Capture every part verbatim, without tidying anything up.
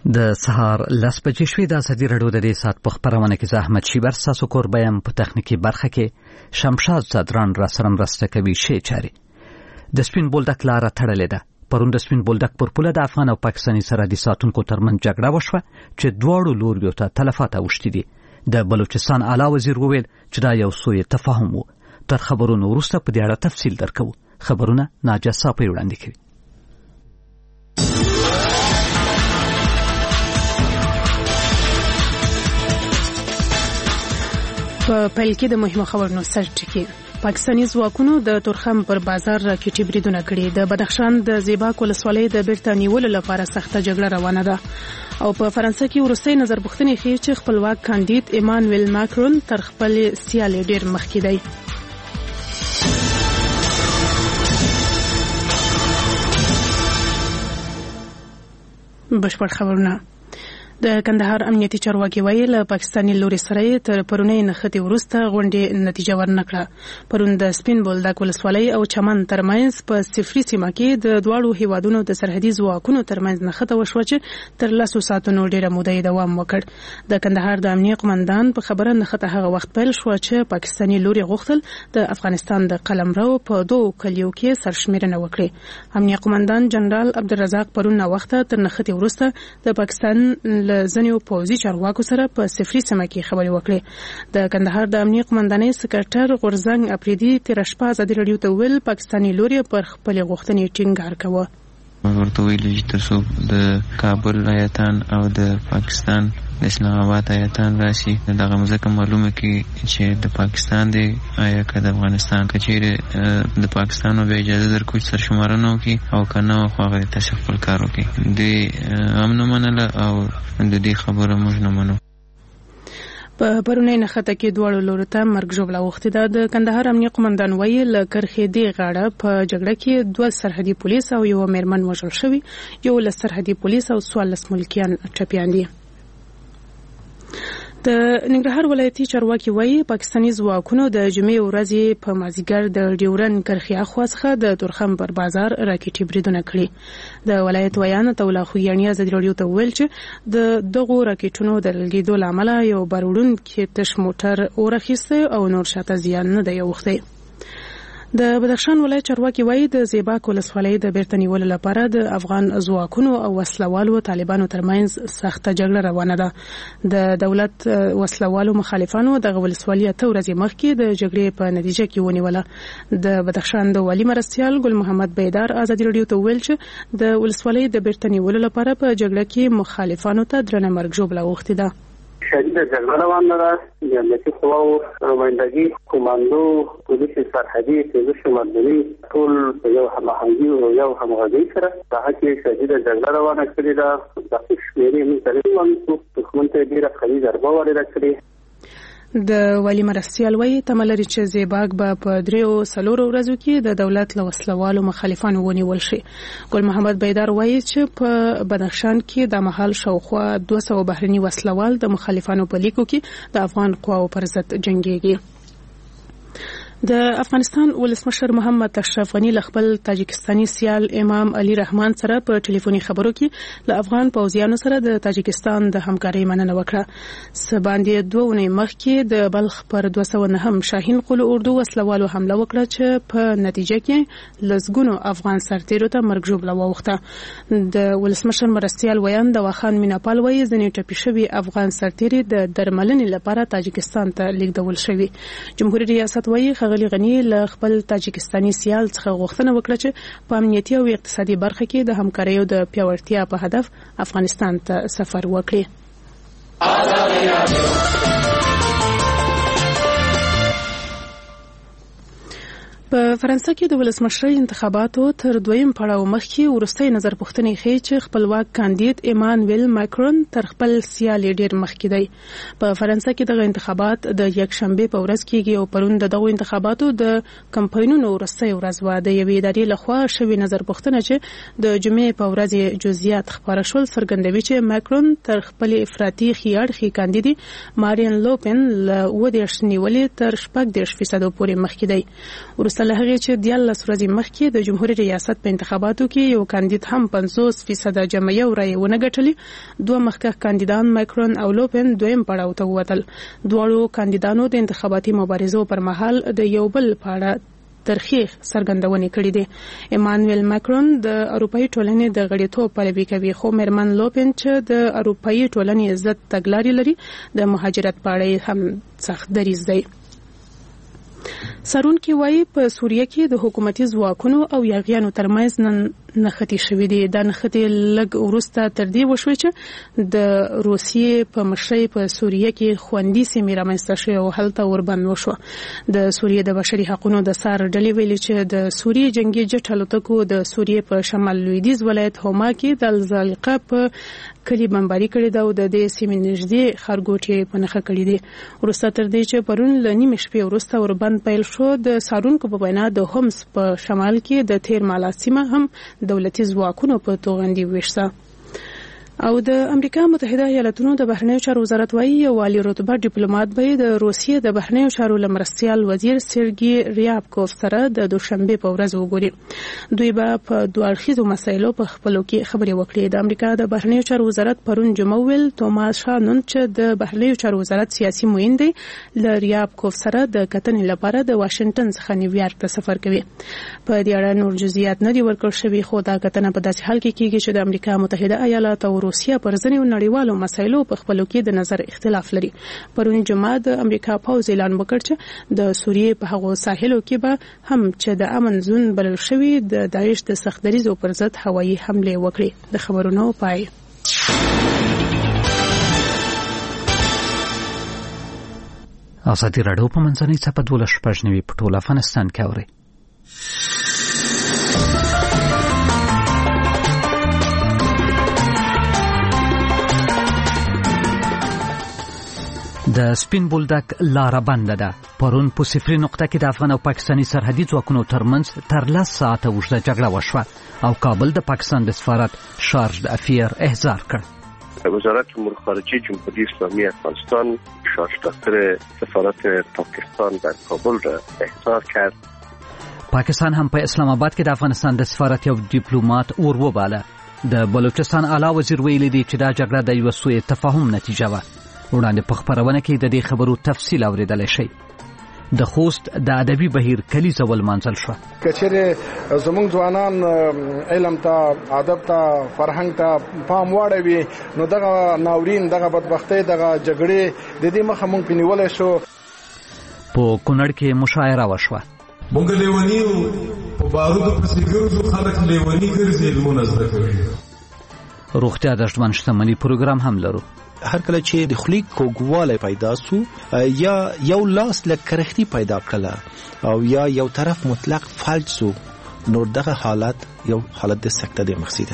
د سهار لس بجې شوې د ازادي راډیو د دې سات په خبرونه کې زحمت شیبر ساسو کوربایم په تخنیکی برخه کې شمشاد صدران را سره مرسته کوي شي چاري د سپین بولدک لار تړلې ده. پرون د سپین بولدک پر پوله د افغان او پاکستاني سرحدي ساتونکو ترمنځ جګړه وشوه چې دواړو لوریو ته تلفات اوښتي دي. د بلوچستان اعلی وزیر وویل چې دا یو سوء تفاهم و. تر خبرونو وروسته په دې اړه تفصیل درکو. خبرونه ناجا صاحب وړاندې کړي. په پیل کې د مهمو خبرونو سرټکی. پاکستاني ځواکونو د تورخم پر بازار راکټي بریدونه کړي. د بدخشان د زیباک ولسوالۍ د بیرته نیولو لپاره سخته جګړه روانه ده. او په فرانسه کې وروستي نظر پوښتنې ښیي چې خپلواک کاندید ایمانویل ماکرون تر خپل سیال ډیر مخکې دی. بشپړ خبرونه. د کندهار امنیتي چارواکي ویل پاکستاني لوري سره تر پرونی نختی ورسته غونډې نتیجه ورنکړه. پرون د سپین بولدک ولسوالۍ او چمن ترمنځ په صفري سیمه کې د دواړو هیوادونو د سرحدي ځواکونو ترمنځ نخته وشو چې تر لاسو ساعتونو ډیره موده دوام وکړ. د کندهار د امنیت قومندان په خبره نخته هغه وخت پیل شو چې پاکستاني لوري غوښتل د افغانستان د قلمرو په دوه کلیو کې سرشمیرنه وکړي. امنیت قومندان جنرال عبدالرزاق پرون وخت تر نختی ورسته د پاکستان لزنیو پوزي چارواکو سره په صفري سیمه کې خبري وکړي. د کندهار د امنیت قومندانۍ سکرټر غورزنګ اپریدي تیر شپه ازادي راډیو ته ویل پاکستاني لوري پر خپل غوښتنې ټینګار کوي. ورته ویل چې تاسو د کابل ایتان او د پاکستان د اسلام آباد ایتان راشي دغه مزه معلومه کی چې د پاکستان دی آیا که د افغانستان کچېره د پاکستان او اجازه درکوي سرشمارنه وکي او کنه خو هغه تاسو خپل کار وکي د امن منله او د دې خبره موږ نه منو. په پرونی نخته کې دواړو لورو ته مرګ ژوبله وختي ده. د کندهار امنیت قومندان ویل کرخې دی غاړه په جګړه کې دوه سرحدي پولیس او یو میرمن وژل شوی. یو له سرحدي پولیس او څوارلس ملکیان ټپیان دي. د ننګرهار ولایتي چارواکي وایي پاکستاني ځواکونو د جمعې ورځې په مازیګر د ډیورن کرخې اخوا څخه د تورخم پر بازار راکټي بریدونه کړي. د ولایت ویان تولا خویانی ازادي راډیو ته ویل چې د دغو راکټونو د لګیدو لامل یو باروړونکی تش موټر اورخیسته او نور شاته زیان نه دی اوښتی. د بدخشان ولایت چارواکي وایي د زیباک ولسوالۍ د بیرته نیولو لپاره د افغان ځواکونو او وسلوالو طالبانو ترمنځ سخته جګړه روانه ده. د دولت وسلوالو مخالفانو د ولسوالۍ ته ورځې مخکې د جګړې په نتیجه کې ونیوله. د بدخشان د والي مرستیال ګل محمد بیدار ازادي راډیو ته ویل چې د ولسوالۍ د بیرته نیولو لپاره په جګړه کې مخالفانو ته درنه مرګ ژوبله اوښتې ده. شدید جګړه روانه ده. د امنیتي قواو نمایندګي کوماندو پولیس سرحدي پولیس مدني ټول یو هماهنګي او یو همغږي سره د هغې شدید جګړه روانه کړې ده. د شمیرې من تقریبا دښمن ته ډیره قوي ضربه وارده کړې. د والی مرستیال وایي تمه لري چې زیباک به په دریو څلورو ورځو کې د دولت له وسلوالو مخالفانو ونیول شي. ګل محمد بیدار وایي چې په بدخشان کې د مهال شاوخوا دوه سوه بهرني وسلوال د مخالفانو په لیکو کې د افغان قواو پر ضد جنګېږي. د افغانستان ولسمشر محمد اشرف غنی له خپل تاجکستاني سیال امام علي رحمان سره په ټلیفوني خبرو کې له افغان پوځیانو سره د تاجکستان د همکارۍ مننه وکړه. سباندې دوه اونۍ مخکې د بلخ پر دوه سوه نهم شاهین قلو اردو وسلوالو حمله وکړه چې په نتیجه کې لسګونو افغان سرتیرو ته مرګ ژوبله واوښته. د ولسمشر مرستیال ویان د واخان میناپال وایي ځینې ټپي شوي افغان سرتیري د درملنې لپاره تاجکستان ته لیږدول شوي. جمهوریت ریاست وایي غلی غنی له خپل تاجکستاني سیال څخه غوښتنه وکړه چې په امنیتي او اقتصادي برخه کې د همکاریو د پیاوړتیا په هدف افغانستان ته سفر وکړي. په فرانسه کې د ولسمشرۍ انتخاباتو تر دویم پړاو مخکې وروستي نظر پوښتنې ښیي چې خپلواک کاندید ایمانویل ماکرون تر خپل سیال ډیر مخکې دی. په فرانسه کې دغه انتخابات د یکشنبه په ورځ کېږي او پرون د دغو انتخاباتو د کمپاینونو وروستي ورځ و. د یوې ادارې لخوا شوې نظر پوښتنه چې د جمعې په ورځ جزئیات خپاره شول څرګندوي چې ماکرون تر خپل افراطي خیاړخي کاندید مارین لوپن له اووه دېرش نیولې تر شپږ دېرش فیصدو پورې مخکې دی. وروسته له هغې چې دیارلس ورځې مخکې د جمهوریت ریاست په انتخاباتو کې یو کاندید هم پنځوس فیصده جمعیه رایې ونه ګټلې. دوه مخکښ کاندیدان ماکرون او لوپن دویم پړاو ته ووتل. دواړو کاندیدانو د انتخاباتي مبارزو پر مهال د یو بل په اړه ترخیخ څرګندونې کړې دي. ایمانویل ماکرون د اروپایي ټولنې د غړیتوب پلوي کوي، خو میرمن لوپن چې د اروپایي ټولنې عزت تګلارې لري د مهاجرت په اړه هم سخت دریځ دی. سرونکي وایي په سوریه کې د حکومتي ځواکونو او یاغیانو ترمنځ نن نښتې شوې دي. دا نښتې لږ وروسته تر دې وشوې چې د روسیې په مشرۍ په سوریه کې خوندي سیمې رامنځته شوې او هلته اوربند وشوه. د سوریې د بشري حقوقو د سار ډلې ویلي چې د سوریې جنگي جټ الوتکو د سوریې په شمال لویدیځ ولایت هوما کې د الزالقه په کلی بمباري کړې ده او د دې سیمې نږدې ښارګوټي په نښه کړې دي. وروسته تر دې چې پرون له نیمې شپې وروسته اوربند پیل شو، د سارونکو په وینا د هومس په شمال کې د تیر مالا سیمه هم دولتي ځواکونو په توغندي وشته. او د امریکا متحده ایالاتونو د بهرنیو چارو وزارت وایي یو عالی رتبه ډیپلوماټ به د روسیې د بهرنیو چارو لمرستیال وزیر سرګي ریابکوف سره د دوشنبه په ورځ وګوري. دوی به په دوه اړخیزو مسایلو په خپلو کې خبرې وکړي. د امریکا د بهرنیو چارو وزارت پرون جمعه ویل توماس شانون چې د بهرنیو چارو وزارت سیاسي معین دی ل ریابکوف سره د کتنې لپاره د واشنگټن څخه نیویارک ته سفر کوي. په دې اړه نور جزئیات نه دي ورکړل شوي، خو دا کتنه په داسې حال کې کیږي چې د امریکا متحده ایالات او روسیا پر ځینو نړیوالو مسایلو په خپلو کې د نظر اختلاف لري. پرون جمعه د امریکا پوځ اعلان وکړ چې د سوریې په هغو ساحلو کې به هم چې د امن زون بلل شوی د داعش د سختدریزو پر ضد هوایي حمله وکړي. د خبرونو پای. ازادي راډیو په منځنۍ څپه دولس شپږ نوي په ټول افغانستان کې اوري. د سپین بولدک لاره بنده ده. پرون په صفري نقطه کې د افغان او پاکستاني سرحدي ځواکونو ترمنځ تر لس ساعته اوږده جګړه وشوه او کابل د پاکستان د سفارت شارژ د افیر احضار کړ. وزارت امور خارجه جمهوری اسلامی افغانستان شارژ دفتر سفارت پاکستان در کابل را احضار کرد. پاکستان هم په اسلام آباد کې د افغانستان د سفارت یو ډیپلوماټ اور وباله. د بلوچستان اعلی وزیر ویلي دی چې دا جګړه د یو سوء تفاهم نتیجه وه. وړاندې په خبرونه کې د دې خبرو تفصیل اوریدلی شي. د خوست د ادبي بهیر کلیزه ولمانځل شوه. کچېرې زموږ ځوانان علم ته، ادب ته، فرهنګ ته پام واړوي نو دغه ناورین، دغه بدبختۍ، دغه جګړې د دې مخه موږ په نیولی شو. په کونړ کې مشاعره وشوه. موږ لیوني یو، په بارودو پسې ګرځو، خلک لیوني ګرځي، علمونه زده کوي. روغتیا د ژوند شتمني پروګرام هم لرو. هر کله چې د خولي کوګواله پیدا سو یا یو لاس لکرختی پیدا کړه او یا یو طرف مطلق فلج سو، نو دغه حالت یو حالت د سکته د مخصیده.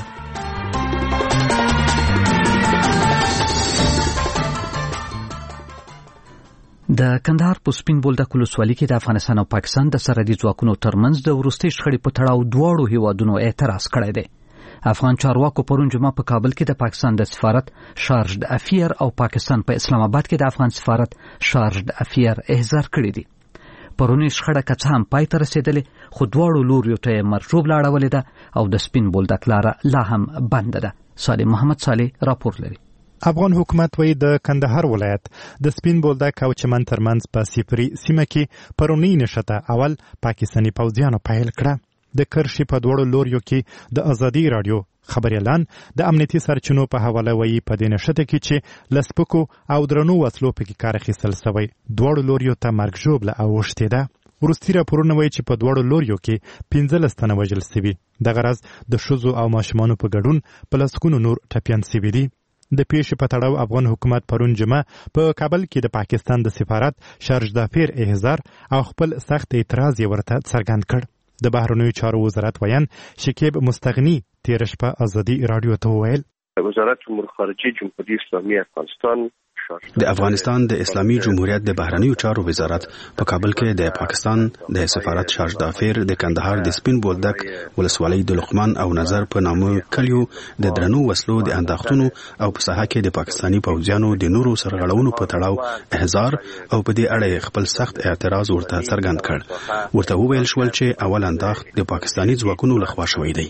د کندهار په سپین بولدک ولسوالۍ کې د افغانستان او پاکستان د سرحدي ځواکونو ترمنځ د وروستي شخړې په تړاو دواړو هیوادونو اعتراض کړی دی. افغان چارواکو پرون جمعه په کابل کې د پاکستان د سفارت شارژ د افیر او پاکستان په اسلام آباد کې د افغان سفارت شارژ د افیر احضار کړی دي. پرونی شخړه که څه هم پای ته رسیدلې، خو دواړو لوریو ته مرجوب لاړولې ده او د سپین بولدک لاره لا هم بنده ده. صالح محمد صالح راپور لري. افغان حکومت وایي د کندهار ولایت د سپین بولدک او چمن ترمنځ په صفري سیمه کې پرونی نشته اول پاکستاني پوځیانو پیل کړه. د کرشي په دوړو لوریو کې د ازادي رادیو خبري اعلان د امنیتي سرچینو په حواله وایي په دې نشته کې چې لسپکو او درنو وسلو په کار اخیستل شوی. دوړو لوریو ته مرګ ژوبله اوښتې ده. ورستي راپورونه وایي چې په دوړو لوریو کې پنځلس تنه وژل شوي. دغه راز د ښځو او ماشومانو په ګډون په لسګونو نور ټپیان شوي دي. د پیښې په تړاو افغان حکومت پرون جمعه په کابل کې د پاکستان د سفارت شارژ د افیر احضار او خپل سخت اعتراض یې ورته څرګند کړ. د بهرنیو چارو وزارت ویان شکیب مستغنی تیر شپه ازادي رادیو ته وویل وزارت امور خارجه جمهوری اسلامی افغانستان د افغانستان د اسلامي جمهوریت د بهرنیو چارو وزارت په کابل کې د پاکستان د سفارت شارج دافیر د کندهار د سپین بولدک ولسوالۍ د لقمان او نظر په نامه کلیو د درنو وسلو د انداختونو او په ساحه کې د پاکستانی پوځیانو د نورو سرغړونو په تړاو احزار او په دې اړه خپل سخت اعتراض ورته څرګند کړ. ورته وویل شول چې اول انداخت د پاکستانی ځواکونو لخوا شوی دی.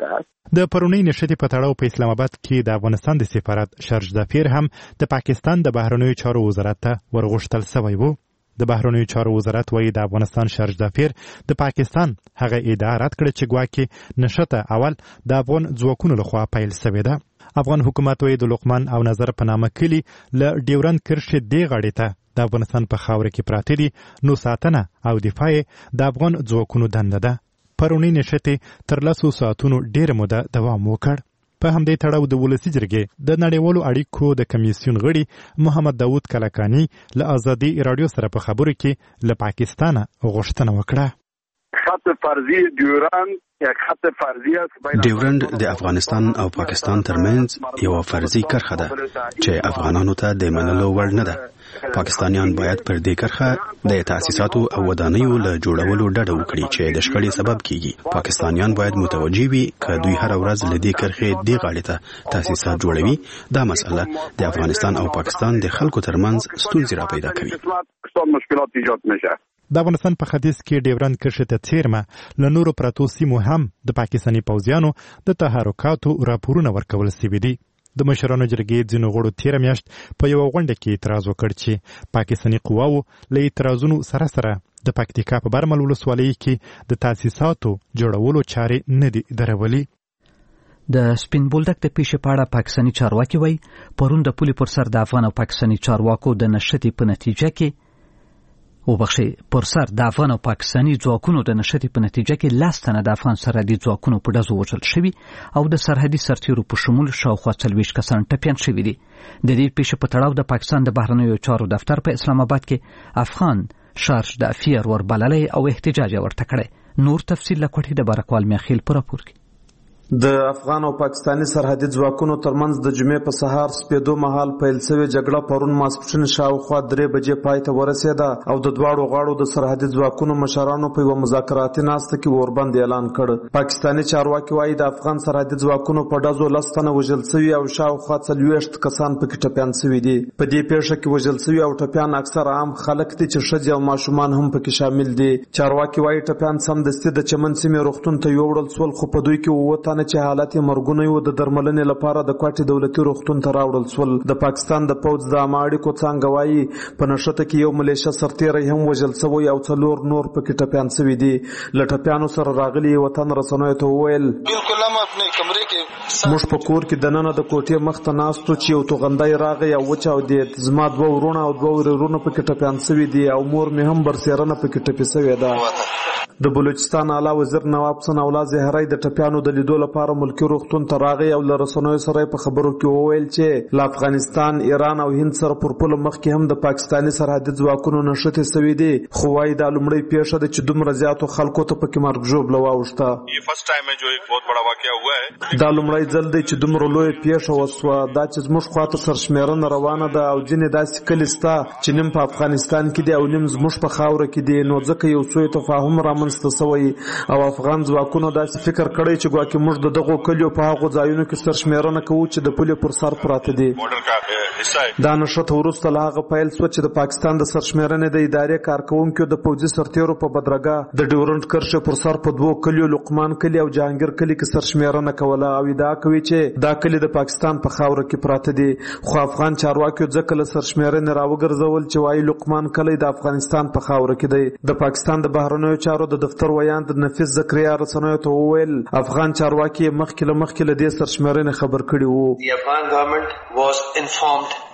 د پرونی نشټې په تړاو په اسلام آباد کې د افغانستان د سفارت شارج دافیر هم د پاکستان د بهرنیو چارو وزارت ته ورغوښتل شوی و. د بهرنیو چارو وزارت وایي د افغانستان شارج دافیر د پاکستان هغه ادعا رد کړه چې ګواکې نشټه اول د افغان ځواکونو لخوا پیل شوې ده. افغان حکومت وایي د لقمان او نظر په نامه کلي له ډیورند کرښې دې غاړې ته د افغانستان په خاوره کې پراته دي، نو ساتنه او دفاع د افغان ځواکونو دنده ده. پرونی نشټې تر لسو ساعتونو ډېره موده دوام وکړ. په همدې تړاو د ولسي جرګې د نړیوالو اړیکو د کمیسیون غړي محمد داود کلکاني له ازادي رادیو سره په خبرو کې له پاکستانه غوښتنه وکړه. خط فرضي ډیورند یک خط فرضي است. ډیورند د افغانستان او پاکستان ترمنځ یو فرضي کرښه ده چې افغانانو ته د منلو وړ نه ده. پاکستانیان باید پر دې کرښه د تاسیساتو او ودانیو له جوړولو ډډه وکړي چې د شخړې سبب کیږي. پاکستانیان باید متوجي وي که دوی هر ورځ له دې کرښې دې غاړې ته تاسیسات جوړوي. دا مسله د افغانستان او پاکستان د خلکو ترمنځ ستونزې را پیدا کوي. مشکلات ایجاد نشه. د افغانستان په ختیځ کې ډیورند کرښې ته څیرمه له نورو پرتو سیمو هم د پاکستاني پوځیانو د تحرکاتو راپورونه ورکول شوي دي. د مشرانو جرګې ځینو غړو تېره میاشت په یوه غونډه کې اعتراض وکړ چې پاکستاني قواو له اعتراضونو سره سره د پکتیکا په برمل ولسوالۍ کې د تاسیساتو جوړولو چارې نه دي درولي. د سپین بولدک د پیښې په اړه پاکستاني چارواکي وایي پرون د پولې پر سر د افغان او پاکستاني چارواکو د نښتې په نتیجه کې وبخښئ پر سر د افغان او پاکستاني ځواکونو د نښتې په نتیجه کې لس تنه د افغان سرحدي ځواکونو په ډزو وژل شوي او د سرحدي سرتیرو په شمول شاوخوا څلوېښت کسان ټپیان شوي دي. د دې پیښې په تړاو د پاکستان د بهرنیو چارو دفتر په اسلام آباد کې افغان شارج دافیر وربللی او احتجاج ورته کړی. نور تفصیل له کوټې د بارکوال میاخیل په راپور کې. د افغان او پاکستاني سرحدي ځواکونو ترمنځ د جمعې په سهار سپېدو مهال پیل شوې جګړه پرون ماسپښین شاوخوا درې بجې پای ته ورسېده او د دواړو غاړو د سرحدي ځواکونو مشرانو په یوه مذاکراتي ناسته کې اوربند اعلان کړ. پاکستاني چارواکي وایي د افغان سرحدي ځواکونو په ډزو لس تنه وژل شوي او شاوخوا څلوېښت کسان پکې ټپیان شوي دي. په دې پیښه کې وژل شوي او ټپیان اکثر عام خلک دي چې ښځې او ماشومان هم پکې شامل دي. چارواکي وایي ټپیان سمدستي د چمن سیمې روغتون ته یوړل شول، خو په دوی کې اووه تنه چې حالت یې مرګونه یو د درملنې لپاره د کوټې دولتي روغتون ته راوړل شول. د پاکستان د پوځ د عامه اړیکو څانګه وایي په نښته کې یو ملیشه سرتیری هم وژل شوی او څلور نور پکې ټپیان شوي دي. له ټپیانو سره راغلي وطن رسنیو ته وویل موږ په کور کې دننه د کوټې مخ ته ناستو چې یو توغندی راغی او وچاودېد. زما دوه ورونه او دوه ورورونه پکې ټپیان شوي دي او مور مې هم برسېرنه پکې ټپي شوې ده. د بلوچستان اعلی وزیر نواب حسن الله زهري د ټپیانو د لیدو لپاره ملکی روغتون ته راغی او له رسنیو سره په خبرو کې وویل چې له افغانستان، ایران او هند سره پر پوله مخکې هم د پاکستاني سرحدي ځواکونو نښتې شوي دي، خو وایي دا لومړی پیښه ده چې دومره زیاتو خلکو ته پکې مرګ ژوبله واوښته. دا لومړی ځل دی چې دومره لویه پیښه وسوه. دا چې زموږ خواته سرشمېرنه روانه ده او ځینې داسې کلي شته چې نیم په افغانستان کې دي او نیم زموږ په خاوره کې دي، نو ځکه یو څو تفاهم رامنځته شوی او افغان ځواکونو داسې فکر کړی چې ګواکې موږ د دغو کلیو په هغو ځایونو کې سرشمېرنه کوو چې د پولې پر سر پراته دي. دا نښته وروسته له هغه پیل شوه چې د پاکستان د سرشمېرنې د ادارې کارکوونکو د پوځي سرتیرو په بدرګه د ډیورنډ کرښې پر سر په دوو کلیو لقمان کلي او جهانګیر کلي کې سرشمېرنه کوله او ادعا کوي چې دا کلي د پاکستان په خاوره کې پراته دي. خو افغان چارواکیو ځکه له سرشمېرنې راوګرځول چې وایي لقمان کلی د افغانستان په خاوره کې دی. د پاکستان د بهرنیو چارو د دفتر ویاند نفیس زکریا رسنیو ته وویل افغان چارواکي مخکې له مخکې له دې سرشمېرنې خبر کړي وو. The Afghan government was informed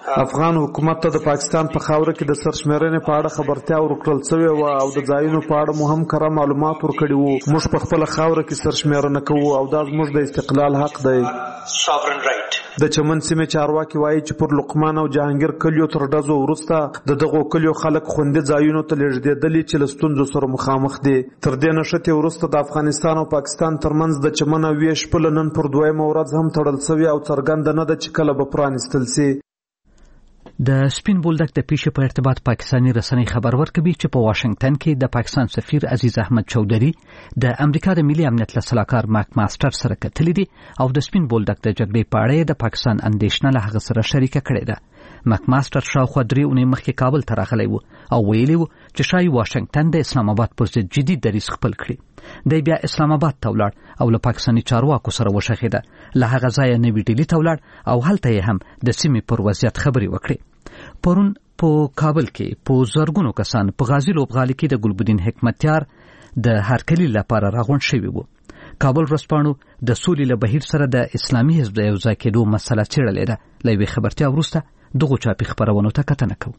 افغان حکومت ته د پاکستان په خاوره کې د سرشمیرنې په اړه خبرتیا ورکړل شوې و او د ځایونو په اړه مو هم کره معلومات ورکړي وو. موږ په خپل خاوره کې سرشمیرنه کوو او دا زموږ د استقلال حق دی. د چمن سیمې چارواکي وایي چې پر لقمان او جهانگیر کلیو تر ډزو وروسته د دغو کلیو خلک خوندي ځایونو ته لېږدېدلي چې له ستونزو سره مخامخ دي. تر دې نښتې وروسته د افغانستان او پاکستان ترمنځ د چمن او ویش پله نن پر دویمه ورځ هم تړل شوې او څرګنده نه ده چې کله به پرانیستل سي. د سپین بولدک د پیښې په ارتباط پاکستاني رسنۍ خبر ورکوي چې په واشنگټن کې د پاکستان سفیر عزیز احمد چودري د امریکا د ملي امنیت له سلاکار ماک ماستر سره کتلي دي او د سپین بولدک د جګړې په اړه د پاکستان اندېښنه له هغه سره شریکه کړې ده. ماک ماستر شاوخوا درې اونۍ مخکې کابل ته راغلی و او ویلي و چې شاید واشنگټن د اسلام آباد پر ضد جدي دریځ خپل کړي. دی بیا اسلام آباد ته ولاړ او له پاکستاني چارواکو سره وشخېده. له هغه ځایه نوي ډیلي ته ولاړ او هلته یې هم د سیمې پر وضعیت خبرې وکړې. پرون په کابل کې په زرګونو کسان په غازی لوبغالي کې د ګلبدین حکمتیار د هرکلي لپاره راغونډ شوي وو. کابل ورځپاڼو د سولې له بهیر سره د اسلامي حزب د یوځای کېدو مسله څېړلې ده. له یوې خبرتیا وروسته دغو چاپي خپرونو ته کتنه کوو.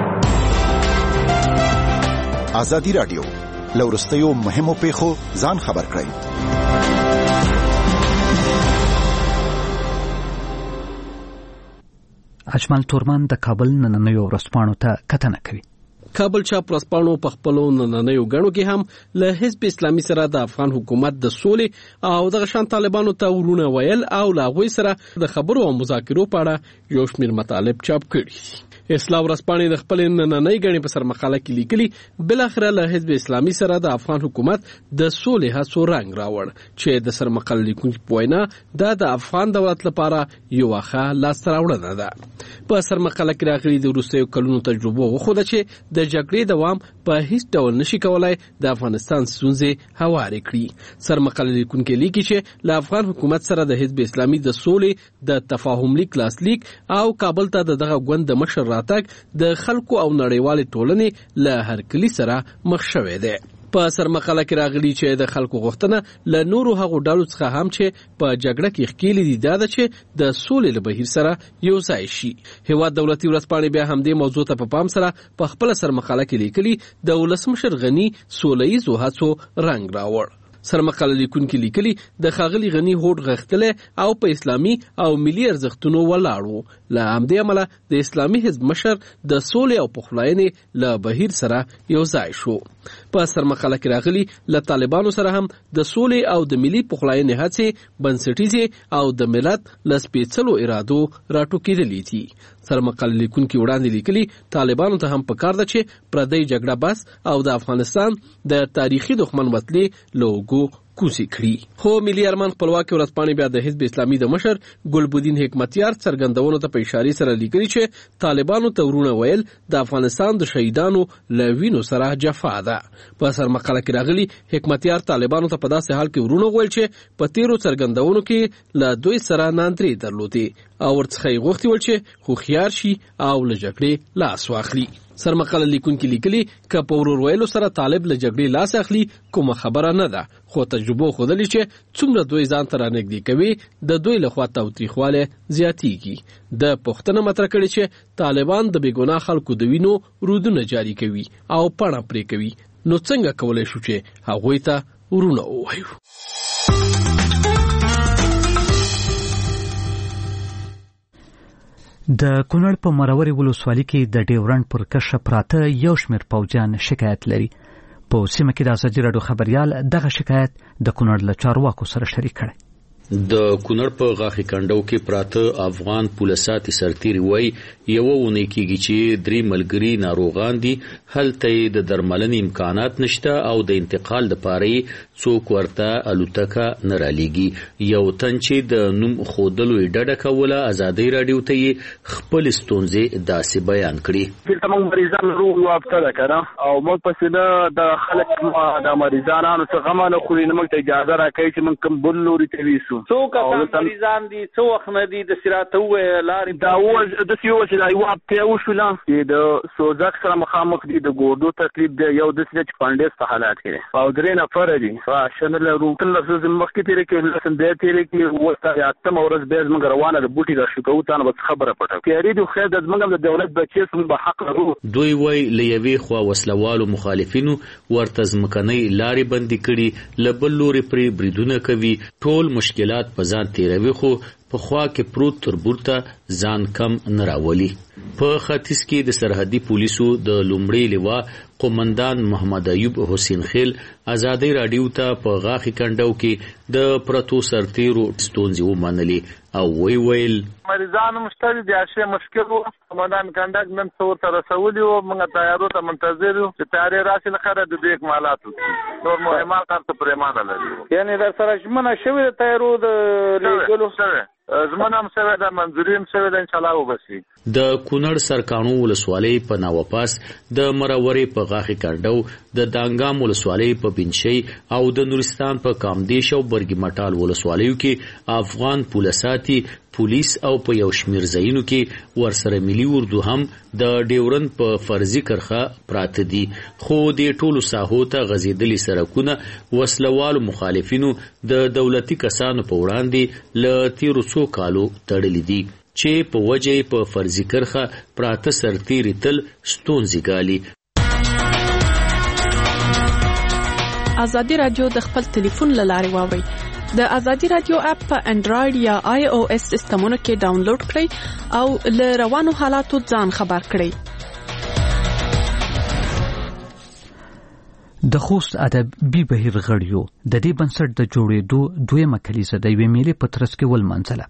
ازادي راډیو له وروستیو مهمو پیښو ځان خبر کړئ. اجمل تورمان د کابل نننیو ورځپاڼو ته کتنه کوي. کابل چاپ ورځپاڼو په خپلو نننیو غړو کې هم له حزب اسلامي سره د افغان حکومت د سولې او د غشان طالبانو ته ورونه ویل او لا غوي سره د خبرو او مذاکرو په اړه یو شمېر مطالب چاپ کړي. اسلام ورځپاڼې د خپل نننۍ غړي په سر مقاله کې لیکلي بل اخر له حزب اسلامي سره د افغان حکومت د سولې هڅو رنګ راوړ چې د سر مقاله لیکونکو په وینا دا د افغان دولت لپاره یو ښه لاسته راوړنه ده. په سر مقاله کې راغلي د وروستیو کلونو تجربه وښوده چې د جګړې دوام په هیڅ ډول نشي کولای د افغانستان ستونزې هوارې کړي. سر مقاله لیکونکو لیکي چې له افغان حکومت سره د حزب اسلامي د سولې د تفاهم لیک لاسلیک او کابل ته دغه غوند مشر راتګ د خلکو او نړیوال ټولنې له هرکلي سره مخ شوې ده. په سر مقاله کې راغلي چې د خلکو غوښتنه له نورو هغو ډلو څخه هم چې په جګړه کې ښکېلې دي دا ده چې د سولې له بهیر سره یو ځای شي. هېواد دولتي ورځپاڼې بیا همدې موضوع ته په پام سره په خپله سر مقاله کې لیکلي د ولسمشر غني سوله ییزو هڅو رنګ راوړ. سر مقاله لیکونکي لیکلي د ښاغلي غني هوډ غښتلی او په اسلامي او ملي ارزښتونو ولاړ و. له همدې امله د اسلامي حزب مشر د سولې او پخلاینې له بهیر سره یو ځای شو. په سر مقاله کې راغلي له طالبانو سره هم د سولې او د ملي پخلاینې هڅې بنسټیزې او د ملت له سپېڅلو ارادو راټوکېدلې دي. سر مقاله لیکونکي وړاندې لیکلي طالبانو ته هم پکار ده چې پردی جګړه بس او د افغانستان د تاریخي دښمن وسلې له اوږو کوزي کړي. خو ملي ارمان خپلواکي ورځپاڼې بیا د حزب اسلامي د مشر ګلبدین حکمتیار څرګندونو ته په اشارې سره لیکلي چې طالبانو ته ورونه ویل د افغانستان د شهیدانو له وینو سره جفا ده. په سر مقاله کې راغلي حکمتیار طالبانو ته په داسې حال کې ورونه ویل چې په تیرو څرګندونو کې له دوی سره ناندرې درلودې او ورڅخه یې غوښتي ول چې هوښیار شي او له جګړې لاس واخلي. سر مقاله لیکونکي لیکلي که په ورور ویلو سره طالب له جګړې لاس اخلي کومه خبره نه ده، خو تجربه ښودلې چې څومره دوی ځان ته رانږدې کوي د دوی لخوا تاوتریخوالی زیاتیږي. د پوښتنه مطرح کړې چې طالبان د بېګناه خلکو د وینو رودونه جاري کوي او پاڼه پرې کوي، نو څنګه کولی شو چې هغوی ته ورونه ووایو؟ د کونړ په مروري ولسوالۍ کې د ډیورنډ پر کرښه پراته یو شمېر پوځیان شکایت لري. په سیمه کې د ازادي راډیو خبریال دغه شکایت د کونړ له چارواکو سره شریک کړی. د کونړ په غاښي کنډو کې پراته افغان پولیساتي سرتیري وایي یوه اونۍ کېږي چې درې ملګري ناروغان دي، هلته یې د درملنې امکانات نشته او د انتقال دپاره یې څوک ورته الوتکه نه رالیږي. یو تن چې د نوم ښودلو یې ډډه کوله ازادۍ راډیو ته یې خپلې ستونزې داسې بیان کړي. دلته موږ مریضان روغ یو هفته ده که نه، او موږ پسې نه د خلک د مریضانانو څه غمه نه خوري، نه موږ ته اجازه راکوي چې موږ کوم بل لوري ته ویسو. څو کسان مریضان دي څو وخت نه دي د سراته وې لارې دا و د سیو چې دا یو هفته وشوله چې د سوزک سره مخامخ دي د ګوردو تکلیف دی یو د سې چې پاندېس په حالات کې او درې نفر دي فاشن له روټل لفظ مخکې تیرې کې لسن دې تیرې کې وسته یا تم ورځ به زموږ روانه د بوټي د شکو تانه بس خبره پټه کېری دی خو د زموږ د دولت بچي سم به حق لرو. دوی وای لېوي خو وسلوالو مخالفینو ورته ځمکنۍ لارې بندي کړي لبل لوري پرې بریدونه کوي ټول مشکلات په ځان تیروي خو په خوا کې پروت تربورته ځان کم نه راولي. په ختیځ کې د سرحدي پولیسو د لومړي لوا قومندان محمد ایوب حسین خیل ازادي رادیو ته په غاخي کندو کې د پرتو سرتیرو ستونزې ومنلي او وی ویل مریضانو مشتري د اشیاء مشکل وو قومندان کندک نن څور تر رسولي وو موږ تیارو ته منتظر یو چې تیارې راشي لخره د دې اکمالات نور مهمات تر پرېمانه لري یعنی در سره ژمنه شوی د تیارو د لیګلو سره زمونږ هم سره د منځوري هم سره د ان شاء الله وبسي. د کونړ سرکانو ولسوالۍ په ناوپاس د مرورې په غاخي کندو د دانګام ولسوالۍ په بنشي او د نورستان په کامدیش او برګی مټال ولسوالیو کې افغان پولیساتي پولیس او په یو شمیر ځایونو کې ورسره ملي اردو هم د ډیورن په فرضي کرخه پراته دي خو د ټولو ساحو ته غزیدلي سرکونه وسلوالو مخالفینو د دولتي کسانو په وړاندې ل تیرو څو کالو تړلې دي چې په وجه په فرضي کرخه پراته سرتیري تل ستونزې ګالي. ازادي رادیو د خپل ټلیفون له لارې واوري. د ازادي رادیو اپ په انډراید یا آی او اس سیستمونو کې ډاونلوډ کړئ او له روانو حالاتو ځان خبر کړئ. د خوست ادبي بهیر غړیو د دې بنسټ د جوړېدو دویمه کلیزه د یوې میلې په ترڅ کې ولمنځله.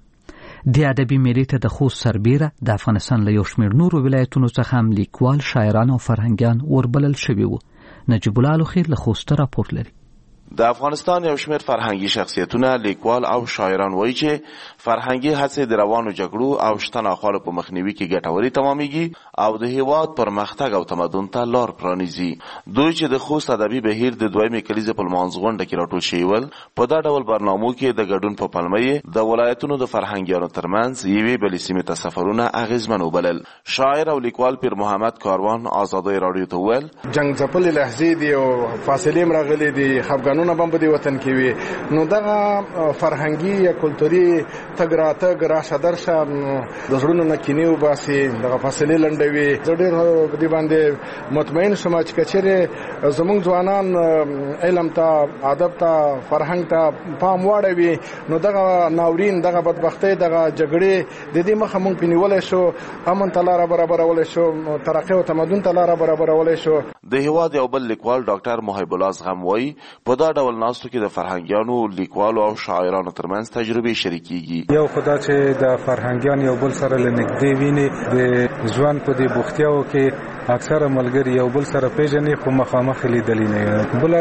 د ادبي میلې ته د خوست سربیره د افغانستان له یو شمېر نورو ولایتونو څخه هم لیکوال شاعران او فرهنګیان وربلل شوي وو. نجیب الله الخیر له خوست راپور لري. د افغانستان یو شمېر فرهنګي شخصیتونه لیکوال او شاعران وایي چې فرهنګي هڅې د روانو جګړو او شته ناخوالو په مخنیوي کې ګټورې تمامېږي او د هېواد پرمختګ او تمدن ته لار پرانیزي. دوی چې د خوست ادبي بهیر د دویمې کلیزې په لمانځ غونډه کې راټول شوي ول په دا ډول برنامو کې د ګډون په پلمه یې د ولایتونو د فرهنګیانو ترمنځ یوې بلې سیمې ته سفرونه اغېزمن وبلل. شاعر او لیکوال پیر محمد کاروان ازادۍ راډیو ته وویل جنګ ځپلې لحظې دي او فاصلې هم راغلي دي خفګانونه به په دې وطن کې وي نو دغه فرهنګي یا کلتوري تګ راتګ راشه درشه د زړونو نه کینې وباسي دغه فاصلې لنډوي. زه ډېر په دې باندې مطمئن شوم چې کچېرې زموږ ځوانان علم ته ادب ته فرهنګ ته پام واړوي نو دغه ناورین دغه بدبختۍ دغه جګړې د دې مخه مونږ پنیولی شو امن ته لاره برابرولی شو ترقۍ او تمدن ته لاره برابرولی شو. د هېواد یو بل لیکوال ډاکټر محب الله زغم وایي په دا ډول ناستو کې د فرهنګیانو لیکوالو او شاعرانو ترمنځ تجربې شریکېږي. یو خدا چې د فرهنګیان یو بل سره له نږدې ویني د ژوند په دې بوختیاو کې اکثره ملګري یو بل سره پیژني خو مخامخ لیدلی نه. بل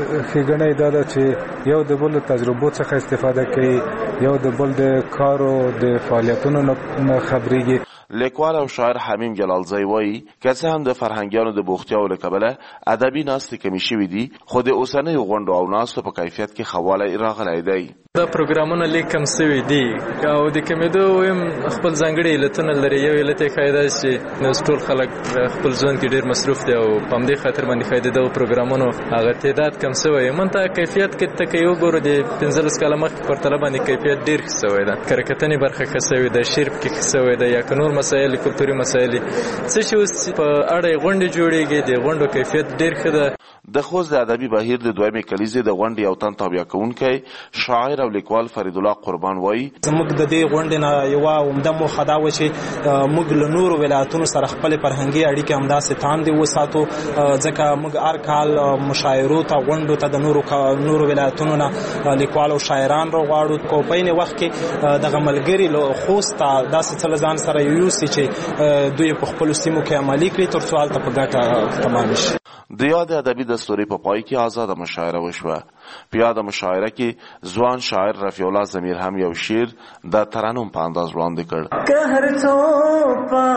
ښېګڼه دا ده چې یو د بل تجربو څخه استفاده کوي یو د بل د کارو د فعالیتونو نه خبرېږي. لیکوال او شاعر حمیم جلالزی وایي که څه هم د فرهنګیانو د بوختیاو له کبله ادبي ناستې کمې شوي دي خو د اوسنیو غونډو او ناستو په کیفیت کې ښه والی راغلی دی. دا پروګرامونه لیک کم سوي دي او د کمیدو ویم خپل ځانګړي علتونه لري. یو علت یې ښایي دا چې نو ټول خلک خپل ژوند کې ډېر مصروف دي او په همدې خاطر باندې ښایي د دغو پروګرامونو هغه تعداد کم سوی. من ته کیفیت کې ته که وګورو د پنځلس کاله مخکې پرتله باندې کیفیت ډېر ښه سوی ده. کره کتنې برخه ښه سوې ده شعر پکې ښه سوی ده یا که نور مسایل کلتوري مسایل څه چې اوس په اړه یې غونډې جوړېږي د غونډو کیفیت ډېر ښه ده. د خوست د ادبي بهیر د دویمې کلیزې د غونډې یو تن تابع کوونکی شاعر او لیکوال فرید الله قربان وایي زموږ د دې غونډې نه یوه عمده موخه دا وه چې موږ له نورو ولایتونو سره خپلې فرهنګي اړیکې همداسې تاندې وساتو ځکه موږ هر کال مشاعرو ته غونډو ته د نورو نورو ولایتونو نه لیکوال او شاعران راغواړو کو په عین وخت کې دغه ملګري له خوست ته داسې څه له ځان سره یوسي چې دوی په خپلو سیمو کې عملي کړي تر څو هلته په ګټه تمام شي. د یاد ادبي دستوري په پای کې آزاده مشاعره وشوه. په یاده مشاعره کې ځوان شاعر رفیع الله ضمیر هم یو شعر د ترنم په انداز وړاندې کړ. که هر څو په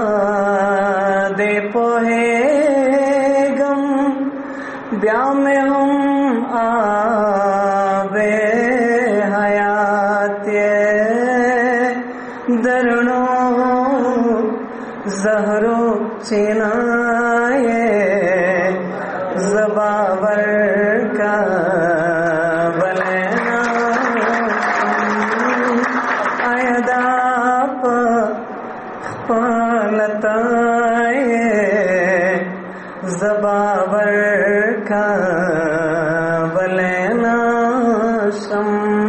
دې پوهېږم بیا مې هم آب حیات زهرو چینائے زبابر کا بلینا ایدا پالتائے زبابر کا بلینا شم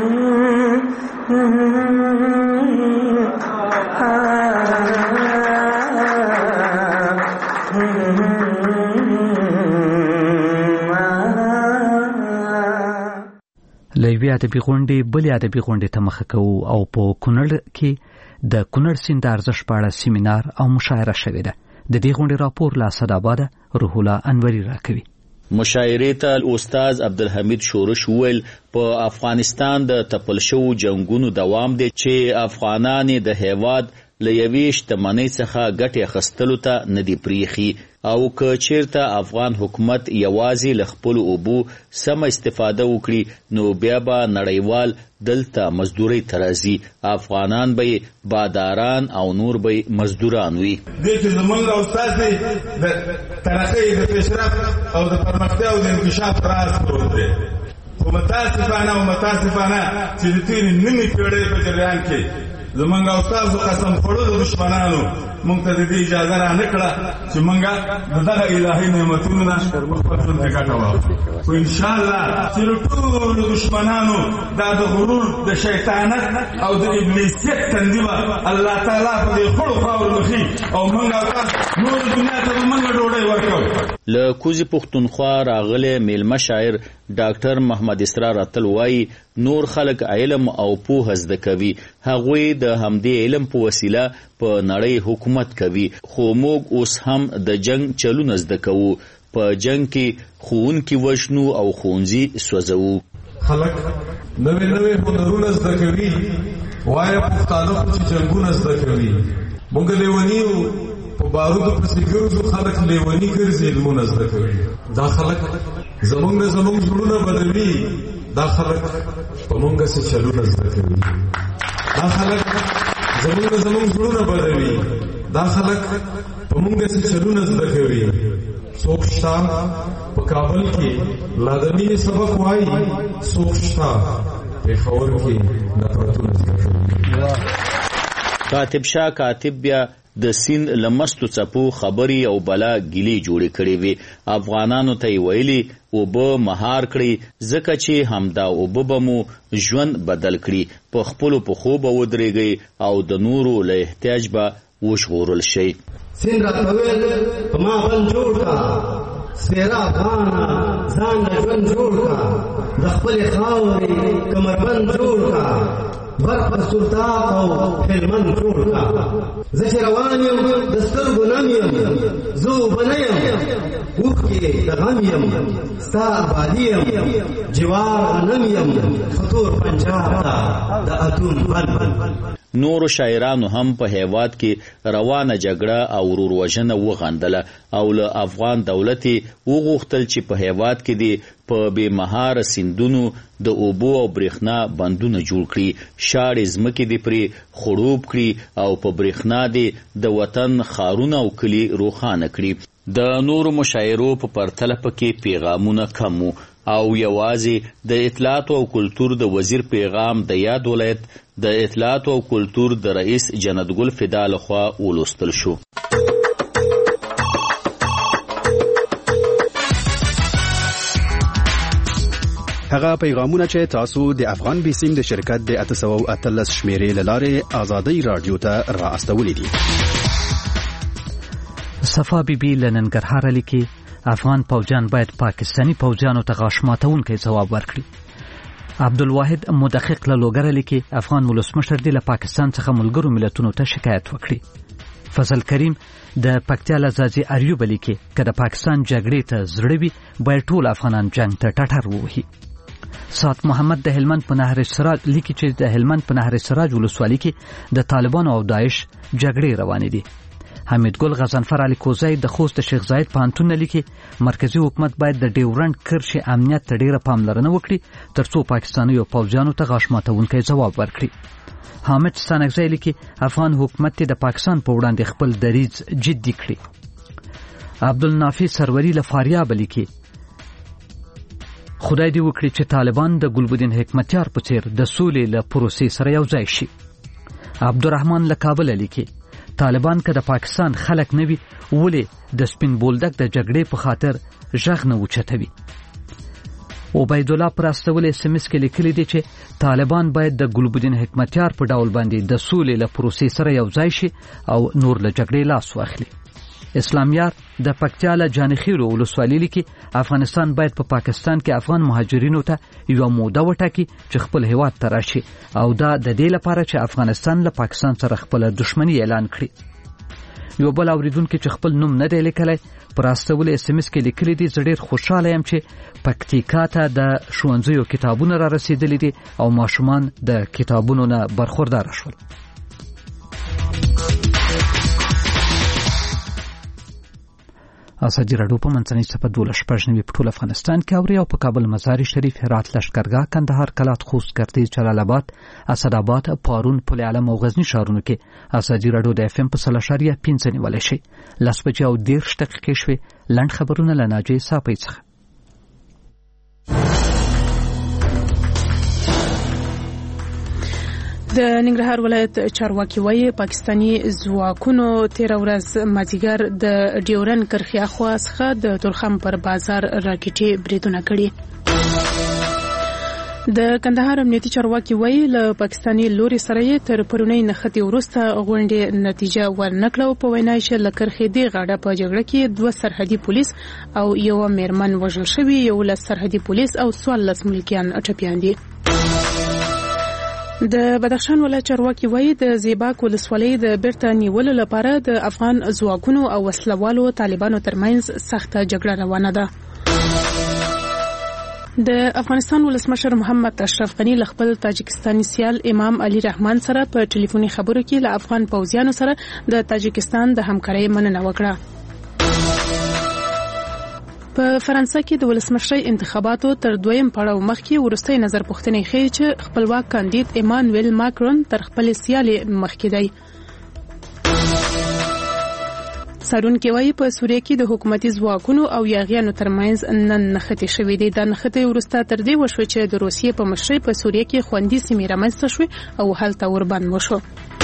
لوی ادبي غونډې بلې ادبي غونډې ته مخه کوو او په کونړ کې د کونړ سیند د ارزښت په اړه سیمینار او مشاعره شوې ده. د دې غونډې راپور له اسداباد روح الله انوري راکوي. مشاعرې ته استاد عبدالحمید شورش ویل په افغانستان د تپل شو جنگونو دوام دی چې افغانان د هیواد له یوې شتمنۍ څخه ګټې اخیستلو ته نه دي پریښي او که چیرته افغان حکومت یوازې له خپلو اوبو سمه استفاده وکړي نو بیا به نړیوال دلته مزدورۍ ته راځي، افغانان به باداران او نور به مزدوران وي. دې کې زموږ او ستاسې د ترقۍ د پیشرفت او د پرمختیا او د انکشاف راز پروت دی. خو متاسفانه او متاسفانه چې د تېرې نیمې پېړۍ په جریان کې زمونږ او تاسو قسم خوړلو دشمنانو مونږ ته د دې اجازه را نه کړه چې مونږ د دغه الهي نعمتونو نه په خپل ژوند کې ګټه واخلو. خو انشاءالله چې له ټولو دشمنانو دا د غرور د شیطانت او د ابلیسیت تندي به الله تعالی په دې خړو خاورو مخي او مونږ او تاسو نور دنیا ته به مونږ ډوډۍ ورکوو. له کوزي پښتونخوا راغلی میلمه شاعر ډاکټر محمد اسرار اتل وایي نور خلک علم او پوهه زده کوي، هغوی د همدې علم په وسیله په نړۍ حکومت کوي، خو موږ اوس هم د جنگ چلونه زده کوو، په جنگ کې ښوونکي وژنو او ښوونځي سوځوو. خلک نوې نوې هنرونه زده کوي، وایه پښتانه خو چې جنګونه زده کوي. موږ لیونیو په بارودو پسې ګرځو، خلک لیوني ګرځي علمونه زده کوي. دا خلک زمونږ نه زمونږ زړونه بدوي، دا خلک په مونږ څه چلونه زده کوي. دا خلک زمونږ نه زمونږ زړونه بدوي، دا خلک په مونږ څه چلونه زده کوي. څوک شته په کابل کې لادمینې سبق وایي، څوک شته پېښور کې نفرتونه زده کوي. کاتب شاه کاتب بیا د سین لمستو څپو خبري او بلا ګیلې جوړې کړې وي. افغانانو ته یې ویلي اوبه مهار کړي ځکه چې همدا اوبه به مو ژوند بدل کړي، په خپلو پښو به ودرېږئ او د نورو له احتیاج به وژغورل شئ. سین راته ویل په ما بند جوړ کا سپېره افغانه ځان له ژوند جوړ کا، د خپلې خاورې کمربند جوړ کا، برق پر سلطاق او هلمند جوړ کا. زه چې روان یم د سترګو نم یم، زه اوبه نه یم اوښکې د غم یم، ستا آبادي یم جوار غنم یم، خطور پنجاب ته د اتون بند. نورو شاعرانو هم په هیواد کې روانه جګړه او ورور-وژنه وغندله او له افغان دولت وغوښتل چې په هیواد کې دی په بې مهاره سیندونو د اوبو او برېښنا بندونه جوړ کړي، شاړې ځمکې دې پرې خړوب کړي او په برېښنا دې د وطن ښارونه او کلي روښانه کړي. د نورو مشاعرو په پرتله پکې پیغامونه کم وو او یوازې د اطلاعات او کلتور د وزیر پیغام د یاد ولایت د اطلاعات او کلتور د رئیس جنت ګل فدا لخوا ولوستل شو. هغه پیغامونه چې تاسو د افغان بیسیم د شرکت د اتسو اتلس شمیرې لاره آزادۍ رادیو ته را استولې دي. صفا بیبي لننګرهار لیکي افغان پوجان باید پاکستانی پوجانو ته غاښ ماتونکی ځواب ورکړي. عبدالواحد مدقق له لوګر لیکي افغان ولسمشر دی له پاکستان څخه ملګرو ملتونو ته شکایت وکړي. فضل کریم د پکتیا له ځاځي اریوب لیکي که د پاکستان جګړې ته زړه وي باید ټول افغانان جنگ ته ټټر ووهي. سات محمد د هلمند په نهر سراج لیکي چې د هلمند په نهر سراج ولسوالۍ کې د طالبانو او داعش جګړې روانې دي. حمید ګل غزنفر علي کوزی د خوست شیخ زاید پانتون لیکي مرکزی حکومت باید د ډیورنډ کرښې امنیت ته ډیره پاملرنه وکړي ترڅو پاکستاني او پوځیانو ته غاښ ماتونکی ځواب ورکړي. حامد ستانکزی لیکي افغان حکومت د پاکستان په وړاندې خپل دریځ جدي کړي. عبدالنافع سروری له فاریاب لیکي خدای دې وکړي چې طالبان د ګلبدین حکمتیار په څیر د سولې له پروسې سره یو ځای شي. عبدالرحمن له کابل لیکي طالبان که د پاکستان خلک نه وي ولې د سپین بولدک د جګړې په خاطر غږ نه اوچتوي. عبید الله پر استول اس ام اس کې لیکلي دي چې طالبان باید د ګلبدین حکمتیار په ډول باندې د سولې له پروسې سره یو ځای شي او نور له جګړې لاس واخلي. اسلامیار د پکتیا له جانخیلو ولسوالۍ لیکي افغانستان باید په پا پاکستان کې افغان مهاجرینو ته یو موده وټاکي چې خپل هیواد ته راشي او دا د دې لپاره چې افغانستان له پاکستان سره خپل دښمنی اعلان کړي. یو بل اوریدونکو چې خپل نوم نه دی لیکلی پر استول اس ام اس کې لیکلي دي زه ډېر خوشاله یم چې پکتیکا ته د ښوونځیو کتابونه را رسیدلي دي او ماشومان د کتابونو نه برخوردار شول. ازادي راډیو په منځنۍ صفحه دولس شپږ نوي په ټول افغانستان کې اوري او په کابل مزار شریف هرات لښکرګاه کندهار کلات خوست ګردیز جلال آباد اسداباد پارون پل علم او غزنی ښارونو کې ازادي راډیو د اف ام په سل اشاریه پنځه نیولی شي. لس بجې او دېرش دقیقې شوې. لنډ خبرونه له ناجیې صافۍ څخه. د ننګرهار ولایت چارواکي وایي پاکستاني ځواکونو تیره ورځ مازدیګر د ډیورن کرښې اخوا څخه د تورخم پر بازار راکټي بریدونه کړي. د کندهار امنیتي چارواکي وایي له پاکستاني لوري سره یې تر پرونی نښتې وروسته غونډې نتیجه ورنکړه او په وینا یې چې له کرښې دې غاړه په جګړه کې دوه سرحدي پولیس او یوه میرمن وژل شوي، یولس سرحدي پولیس او څوارلس ملکیان ټپیان دي. د بدخشان ولایت چارواکي وایي د زیباک ولسوالۍ د بیرته نیولو لپاره د افغان ځواکونو او وسلوالو طالبانو ترمنځ سخته جګړه روانه ده. د افغانستان ولسمشر محمد اشرف غني له خپل تاجکستاني سیال امام علي رحمان سره په ټلیفوني خبرو کې له افغان پوځیانو سره د تاجکستان د همکارۍ مننه وکړه. په فرانسه کې د ولسمشرۍ انتخاباتو تر دویم پړاو مخکې وروستۍ نظر پوښتنې ښیي چې خپلواک کاندید ایمانویل ماکرون تر خپلې سیالې مخکې دی. څارونکي وایي په سوریه کې د حکومتي ځواکونو او یاغیانو ترمنځ نن نښتې شوې دي. دا نښتې وروسته تر دې وشوې چې د روسیې په مشرۍ په سوریه کې خوندي سیمې رامنځته شوې او هلته اوربند وشو.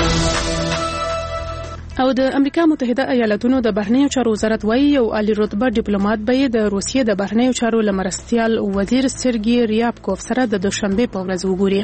او د امریکا متحده ایالاتونو د بهرنیو چارو وزارت وایي یو عالی رتبه ډیپلوماټ به د روسیې د بهرنیو چارو له مرستیال وزیر سرګي ریابکوف سره د دوشنبه په ورځ وګوري.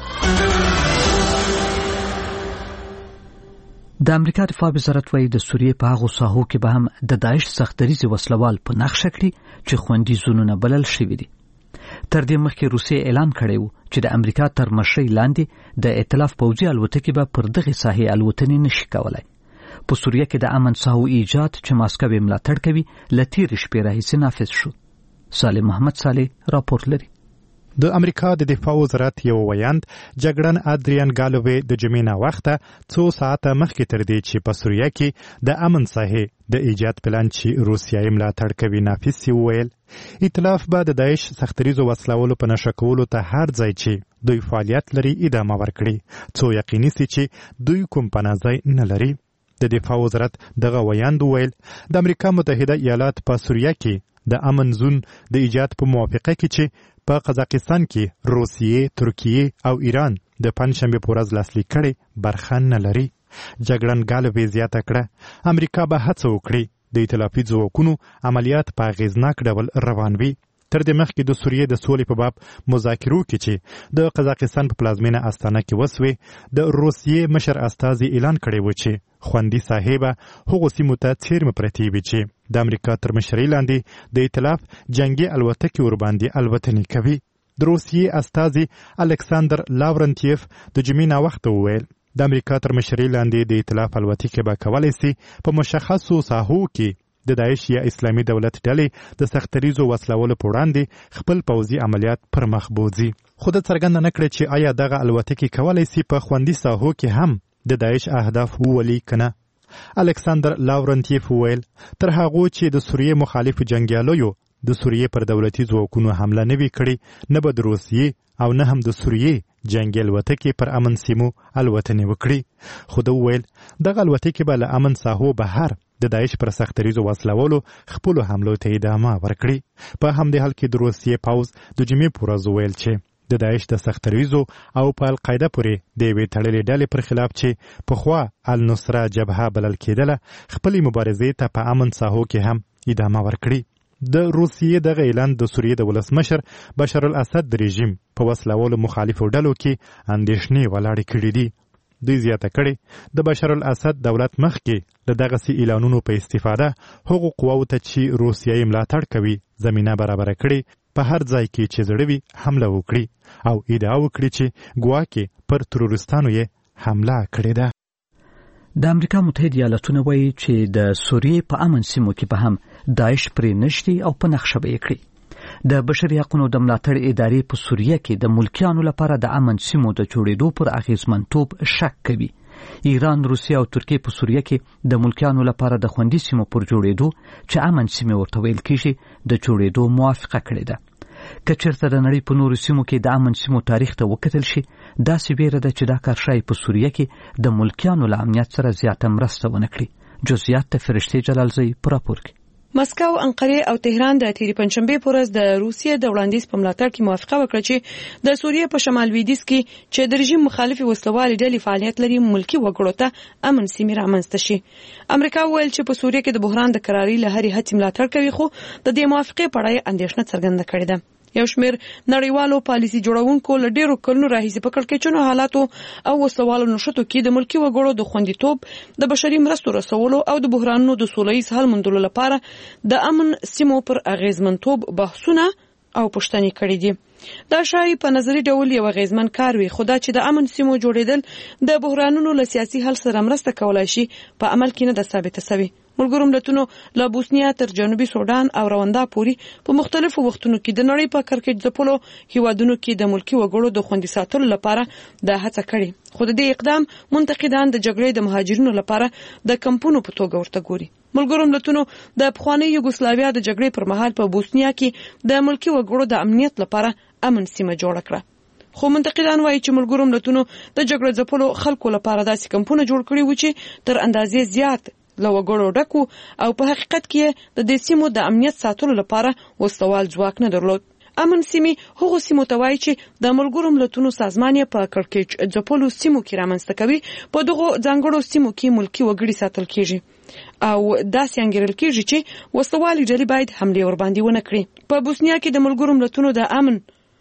د امریکا دفاع وزارت وایي د سوریې په هغو ساحو کې به هم د داعش سختدریز وسلوال په نقشه کړي چې خوندي زونونه بلل شوي دي. تر دې مخکې روسیې اعلان کړی و چې د امریکا تر مشرۍ لاندې د ائتلاف پوځي الوتکې به پر دغې ساحې الوتنې نشي کولی. په سوریه کې د امن ساحو ایجاد چې ماسکو یې ملاتړ کوي له تېرې شپې راهیسې نافذ شو. صالح محمد صالح راپور لري. د امریکا د دفاع وزارت یو ویاند جګړن ادریان ګالووی د جمعې ناوخته څو ساعته مخکې تر دې چې په سوریه کې د امن ساحې د ایجاد پلان چې روسیه یې ملاتړ کوي نافذ شي وویل ائتلاف به د داعش سختدریزو وسلوالو په نشه کولو ته هر ځای چې دوی فعالیت لري ادامه ورکړي څو یقیني سي چې دوی کوم پناه ځای نه لري. د دفاع وزارت دغه ویاند وویل د امریکا متحده ایالات په سوریه کې د امن زون د ایجاد په موافقه کې چې په قزاقستان کې روسیې، ترکیې او ایران د پنځشنبه په ورځ لاسلیک کړي برخه نه لري. جګړن ګالووی زیاته کړه امریکا به هڅه وکړي د ائتلافي ځواکونو عملیات په اغیزناک ډول روان وي. تر دې مخکې د سوریې د سولې په باب مذاکرو کې چې د قزاقستان په پلازمینه استانه کې وسوې د روسیې مشر استازي اعلان کړی و چې خوندي ساحې به هغو سیمو ته څیرمه پرتې وي چې د امریکا تر مشرۍ لاندې د ائتلاف جنګي الوتکې ورباندې الوتنې کوي. د روسیې استازي الکساندر لاورنتیف د جمعې ناوخته وویل د امریکا تر مشرۍ لاندې د ائتلاف الوتکې به کولی سي په مشخصو ساحو کې د داعش یا اسلامي دولت ډلې د سختدریزو وسلوالو په وړاندې خپل پوځي عملیات پر مخ بوځي. خو د څرګنده نه کړي چې آیا دغه الوتکې کولی سي په خوندي ساحو کې هم د داعش اهداف وولي که نه. الکساندر لاورنتیف وویل تر هغو چې د سوریې مخالفو جنګیالیو د سوریې پر دولتي ځواکونو حمله نه وي کړې نه به د روسیې او نه هم د سوریې جنگي الوتکې پر امن سیمو الوتنې وکړي، خو ده وویل دغه الوتکې به له امن ساحو بهر د داعش پر سختریزو وسلولو خپلو حملو ته ادامه ورکړي. په همدې حال کې د روسیې پوځ د جمعې په ورځ وویل چې د داعش د سختریزو او په القاعده پورې د یوې تړلې ډلې پر خلاف چې پخوا النصره جبهه بلل کېدله خپلې مبارزې ته په امن ساحو کې هم ادامه ورکړي. د روسیې دغه اعلان د سوریې د ولسمشر بشار الاسد د رژیم په وسلولو مخالفو ډلو کې اندېښنې ولاړې کړي دي. دوی زیاته کړې د بشار الاسد دولت مخکې له دغسې اعلانونو په استفاده هغو قواو ته چې روسیه یې ملاتړ کوي زمینه برابره کړې په هر ځای کې چې زړه وي حمله وکړي او ادعا وکړي چې ګواکې پر تروریستانو یې حمله کړې ده. د امریکا متحده ایالاتونه وایي چې د سوریې په امن سیمو کې به هم داعش پرې نشتی او په نقشه به یې کړي. د بشري حقوقو د ملاتړ ادارې په سوریه کې د ملکیانو لپاره د امن سیمو د جوړېدو پر اغیزمنتوب شک کوي. ایران، روسیه او ترکیه په سوریه کې د ملکیانو لپاره د خوندي سیمو پر جوړېدو چې امن سیمې ورته ویل کېږي د جوړېدو موافقه کړې ده. که چېرته د نړۍ په نورو سیمو کې د امن سیمو تاریخ ته وکتل شي، داسې ویره ده چې دا کار ښایي په سوریه کې د ملکیانو له امنیت سره زیاته مرسته ونه کړي. جزئیات د فرشتې جلالزی په راپور کې. مسکو، انقره او تهران د تیری پنځشنبه په ورځ د روسیې د وړاندیز په ملاتړ کې موافقه وکړه چې د سوریې په شمال لویدیځ کې چې د رژیم مخالفي وسلوالې ډلې فعالیت لري ملکی وګړو ته امن سیمې رامنځته شي. امریکا ویل چې په سوریې کې د بحران د کراري لهري هڅې ملاتړ کوي، خو د دې موافقې په اړه اندېښنه څرګنده کړې ده. یو شمېر نړیوالو پالیسي جوړونکو له ډېرو کلونو راهیسې په کړکېچنو حالاتو او وسلوالو نښتو کې د ملکي وګړو د خوندیتوب، د بشري مرستو رسولو او د بحرانونو د سوله ییز حل موندلو لپاره د امن سیمو پر اغیزمنتوب بحثونه او پوښتنې کړې دي. دا شایي په نظري ډول یو اغیزمن کار وي، خو دا چې د امن سیمو جوړېدل د بحرانونو له سیاسي حل سره مرسته کولای شي په عمل کې نه ده ثابته سوې. ملګرو ملتونو له بوسنیا تر جنوبي سودان او رواندا پورې په مختلفو وختونو کې د نړۍ په کرکټ ځپلو هیوادونو کې د ملکي وګړو د خوندي ساتلو لپاره د هڅه کړې، خو د دې اقدام منتقدان د جګړې د مهاجرینو لپاره د کمپونو په توګه ورته ګوري. ملګرو ملتونو د پخواني یوګوسلاویا د جګړې پر مهال په بوسنیا کې د ملکي وګړو د امنیت لپاره امن سیمه جوړه کړه، خو منتقدان وایي چې ملګرو ملتونو د جګړې ځپلو خلکو لپاره داسې کمپونه جوړ کړي وو چې تر اندازې زیات له وګړو ډکو او په حقیقت کې د دې سیمو د امنیت ساتلو لپاره وسلوال ځواک نه درلود. امن سیمې هغو سیمو ته وایي چې د ملګرو ملتونو سازمان یې په کړکېچ ځپلو سیمو کې رامنځته کوي. په دغو ځانګړو سیمو کې ملکي وګړي ساتل کېږي او داسې انګیرل کېږي چې وسلوالې ډلې باید حملې ورباندې ونه کړي. په بوسنیا کې د ملګرو ملتونو د امن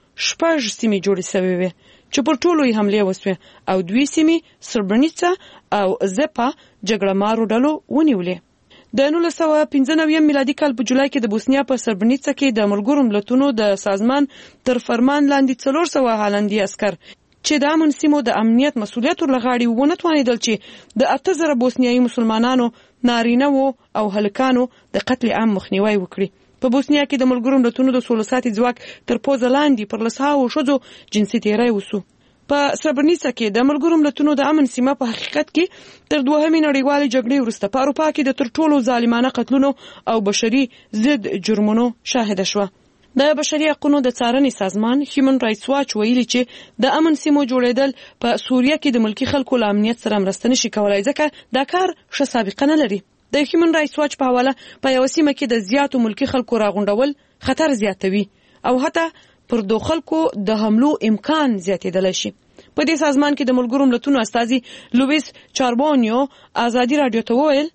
شپږ سیمې جوړې شوې وې چې پر ټولو یې حملې وسوې او دوی سیمې سربرنیڅا او زپا جګړه مارو ډلو ونیولې. د نولس سوه پنځه نوي میلادي کال په جولای کې د بوسنیا په سربرنیڅا کې د ملګرو ملتونو د سازمان تر فرمان لاندې څلور سوه هالندي عسکر چې د امن سیمو د امنیت مسؤلیت ورلغاړي ونه توانېدل چې د اته زره بوسنیایي مسلمانانو، نارینه وو او هلکانو د قتل عام مخنیوي وکړي. په بوسنیا کې د ملګرو ملتونو د سولې ساتي ځواک تر پوزه لاندې پر لسهاوو ښځو جنسي تیری وسو. په سربرنیڅا کې د ملګرو ملتونو د امن سیمه په حقیقت کې تر دوهمې نړیوالې جګړې وروسته په اروپا کې د تر ټولو ظالمانه قتلونو او بشري ضد جرمونو شاهده شوه. د بشري حقوقو د څارنې سازمان هیومن رایټس واچ ویلي چې د امن سیمو جوړېدل په سوریه کې د ملکي خلکو له امنیت سره مرسته نشي کولای، ځکه دا کار ښه سابقه نه لري. د هیومن رایټس واچ په حواله په یو سیمه کې د زیاتو ملکي خلکو راغونډول خطر زیاتوي او حتی پر دو خلکو د حملو امکان زیاتېدلی شي. په دې سازمان کې د ملګرو ملتونو استازي لویس چاربونیو ازادي رادیو ته وویل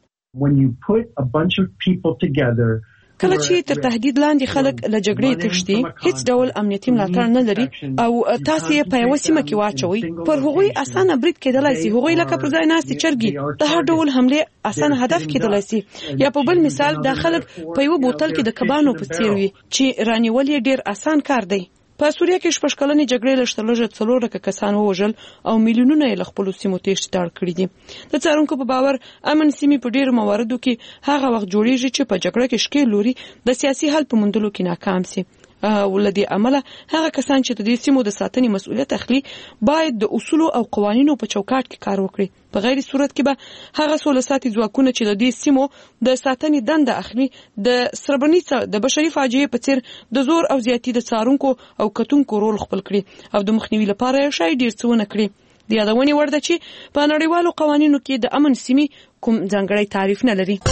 کله چې تر تهدید لاندې خلک له جګړې تښتي هیڅ ډول امنیتي ملاتړ نه لري او تاسو یې په یوه سیمه کې واچوي، پر هغوی اسانه برید کېدلی شي. هغوی لکه پر ځای ناستې چرګې د هر ډول حملې اسانه هدف کېدلی شي. یا په بل مثال دا خلک په یوه بوتل کې د کبانو په څیر وي چې رانیول یې ډیر اسان کار دی. په سوریه کې شپږ کلنې جګړې له شتلږه څلور لکه کسان ووژل او میلیونونه یې له خپلو سیمو تېښتې ته اړ کړي دي. د څارونکو په باور امن سیمې په ډېرو مواردو کې هغه وخت جوړېږي چې په جګړه کې ښکېل لوري د سیاسي حل په موندلو کې ناکام سي ولدي عمله هغه کسان چې د دې سیمو د ساتنې مسؤلیت اخلي باید د اصول او قوانینو په چوکاټ کې کار وکړي. په غیر صورت کې به هغه سولې ساتي ځواکونه چې د دې سیمو د ساتنې دنده اخلي د سربرنیڅ د بشري فاجعې په څیر د زور او زیاتی د څارونکو او کتونکو رول خپل کړي او د مخنیوي لپاره یې شاید ډیر څه ونه کړي. د یادونې وړ ده چې په نړیوالو قوانینو کې د امن سیمې کوم ځانګړی تعریف نه لري.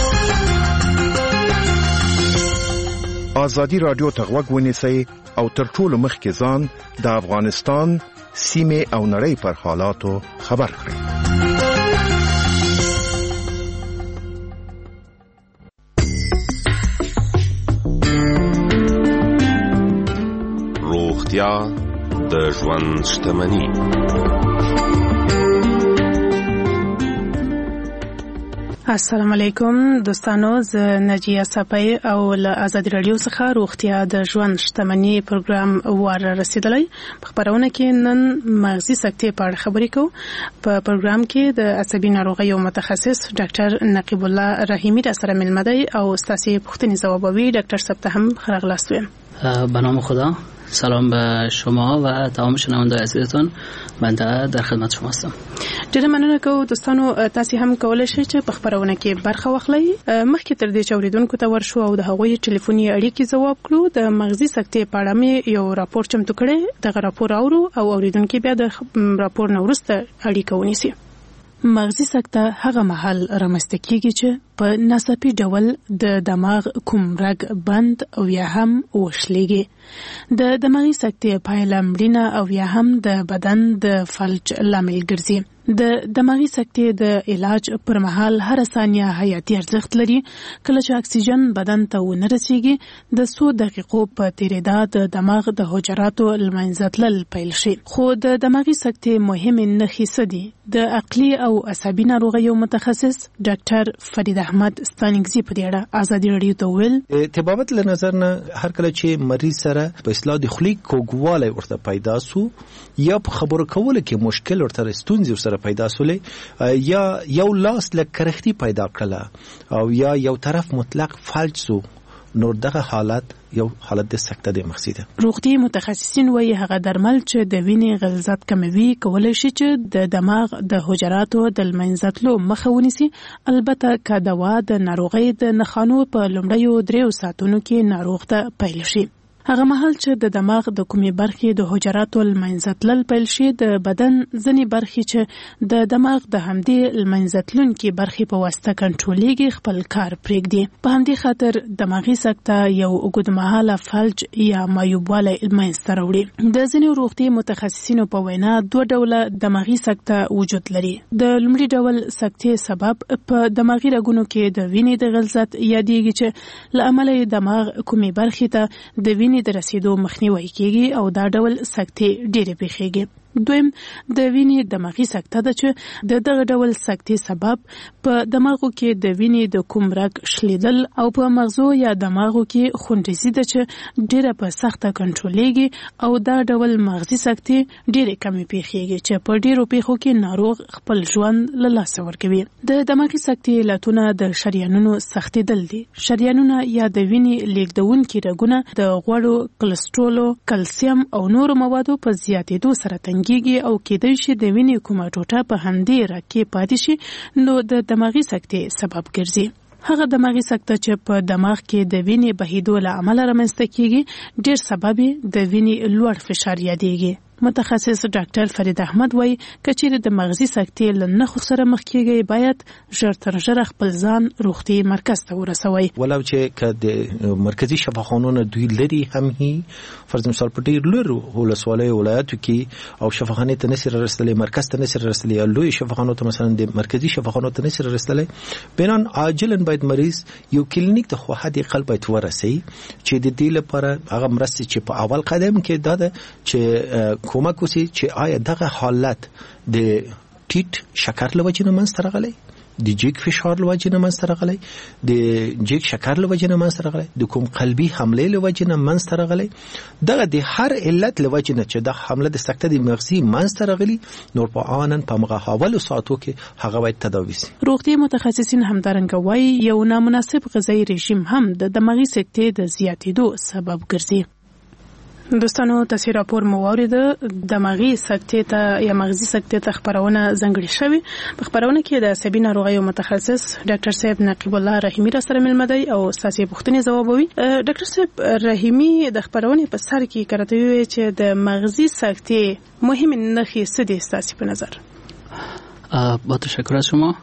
ازادي رادیو ته غوږ ونیسئ او تر ټولو مخکې ځان د افغانستان سیمې او نړۍ پر حالاتو خبر کړئ. روغتیا د ژوند شتمني. السلام علیکم دوستانو، زه نجیه صفای او له ازادي رادیو څخه روغتیا د ژوند شتمني پروګرام ور رسیدلی. په خبرونه کې نن مغزي سکتې په اړه خبرې کوو. په پروګرام کې د عصبي ناروغیو متخصص ډاکټر نقیب الله رحیمی را سره ملمه دی او ستاسو پوښتنې ځوابوي. ډاکټر صاحب ته هم خراغلاست ویم. به نام خدا، سلام به شما و تمام شنوندگان عزیزتون. بنده در خدمت شما هستم. ډیره مننه کوم دوستانو، تاسو هم کولای شئ چې په خبرونه کې برخه واخلئ. مخکې تر دې چې اوریدونکو ته ورشو او د هغوی ټلیفوني اړیکې ځواب کړو، د مغزي سکتې په اړه مې یو راپور چمتو کړی. دغه راپور اورو او اوریدونکو بیا د راپور نه وروسته اړیکه ونیسي. مغزي سکته هغه مهال رامنځته کیږي چې په ناڅاپي ډول د دماغ کوم رګ بند او یا هم وشلېږي. د دماغي سکتې پایله مړینه او یا هم د بدن د فلج لامل ګرځي. د دماغي سکتې د علاج پر مهال هر ثانیه حیاتي ارزښت لري. کله چې اکسیجن بدن ته ونه رسیږي، د څو دقیقو په تیریدا د دماغ د حجراتو لمنځه تلل پیل شي. خو د دماغي سکتې مهمې نښې څه دي؟ د عقلي او عصبي ناروغیو متخصص ډاکټر فرید احمد ستانګزي په دې اړه ازادي رادیو ته ویل. طبابت له نظر نه هر کله چې مریض سره په اصطلاح د خولې کوږوالی ورته پیدا سو یا په خبرو کولو کې مشکل ورته ستونزې ورسره پیدا سولې یا یو لاس لکه کرختی پیدا کړله او یا یو طرف مطلق فلج سو، نور دغه حالت یو حالت د سکته د مغزي ده. روغتي متخصصین وایي هغه درمل چې د وینې غلظت کموي کولای شي چې د دماغ د حجراتو د لمنځه تلو مخه ونیسي. البته که دوا د ناروغۍ د نښانو په لومړیو دریو ساعتونو کې ناروغ ته پیل شي. هغه مهال چې د دماغ د کومې برخې د حجراتو لمنځه تلل پیل شي، د بدن ځینې برخې چې د دماغ د همدې لمنځه تلونکي برخې په واسطه کنټرولېږي خپل کار پرېږدي. په همدې خاطر دماغي سکته یو اوږدمهاله فلج یا معیوبوالی منځته راوړي. د ځینې روغتي متخصصینو په وینا دوه ډوله دماغي سکته وجود لري. د لومړي ډول سکتې سبب په دماغي رګونو کې د وینې د غلظت یادېږي چې له امله یې دماغ کومې برخې ته د وینې د رسیدو مخنیوي کیږي او دا ډول سکتې ډېرې پیښیږي. دویم د وینې دماغي سکته ده چې د دغه ډول سکتې سبب په دماغو کې د وینې د کوم رګ شلیدل او په مغزو یا دماغو کې خونریزي ده چې ډېره په سخته کنټرولېږي او دا ډول مغزي سکتې ډېرې کمې پیښیږي چې په ډېرو پیښو کې ناروغ خپل ژوند له لاسه ورکوي. د دماغي سکتې علتونه د شریانونو سختېدل دي. شریانونه یا د وینې لیږدونکي رګونه د غوړو، کلسترولو، کلسیم او نورو موادو په زیاتېدو سره تنګ کیږي او کېدای شي د وینې کومه ټوټه په همدې رګ کې پاتې شي، نو د دماغي سکتې سبب ګرځي. هغه دماغي سکته چې په دماغ کې د وینې بهیدو له امله رامنځته کیږي ډېر سبب د وینې لوړ فشار یادېږي. متخصص ډاکټر فرید احمد وایي کچېرې د مغزي سکتې له نښو سره مخ کیږي باید ژر تر ژره خپل ځان روغتي مرکز ته ورسوي. ولو چې که د مرکزي شفاخانو دوی لري هم هي فرض مثال په ډېر لرو ولسوالیو ولایاتو کې او شفاخانې ته نشي رسېدلی، مرکز ته نشي رسېدلی یا لوی شفاخانو ته مثلا د مرکزي شفاخانو ته نشي رسېدلی، بنان عاجلا باید مریض یو کلینیک ته خو حد اقل باید ورسي چې د دې لپاره هغه مرستې چې په اول قدم کې دا ده چې کومک وسی چې آیا دغه حالت د ټیټ شکر له وجې نه منځته راغلی، د جګ فشار له وجې نه منځته راغلی، د جګ شکر له وجې نه منځته راغلی، د کوم قلبي حملې له وجې نه منځته راغلی، دغه د هر علت له وجې نه چې د حمله د سکته د مغزي منځته راغلی، نور په آنن په مغه حوالو ساعتو کې هغه باید تداوي شي. روغتي متخصصین همدارنګه وایي یو نامناسب غذایي رژیم هم د دماغي سکتې د زیاتېدو سبب ګرځي. دوستانو تاسو راپور مو واوریده د مغزي سکتې ته یا مغزي سکتې ته خبرونه ځنګړې شوې. په خبرونه کې د عصبي ناروغیو متخصص ډاکټر صاحب نقیب الله رحیمی را سره ملمه دی او تاسو پوښتنې ځوابوي. ډاکټر صاحب رحیمی د خبرونې په سر کې کړته وی چې د مغزي سکتې مهم نښې څه دي تاسو په نظر؟ با تشکر از شما.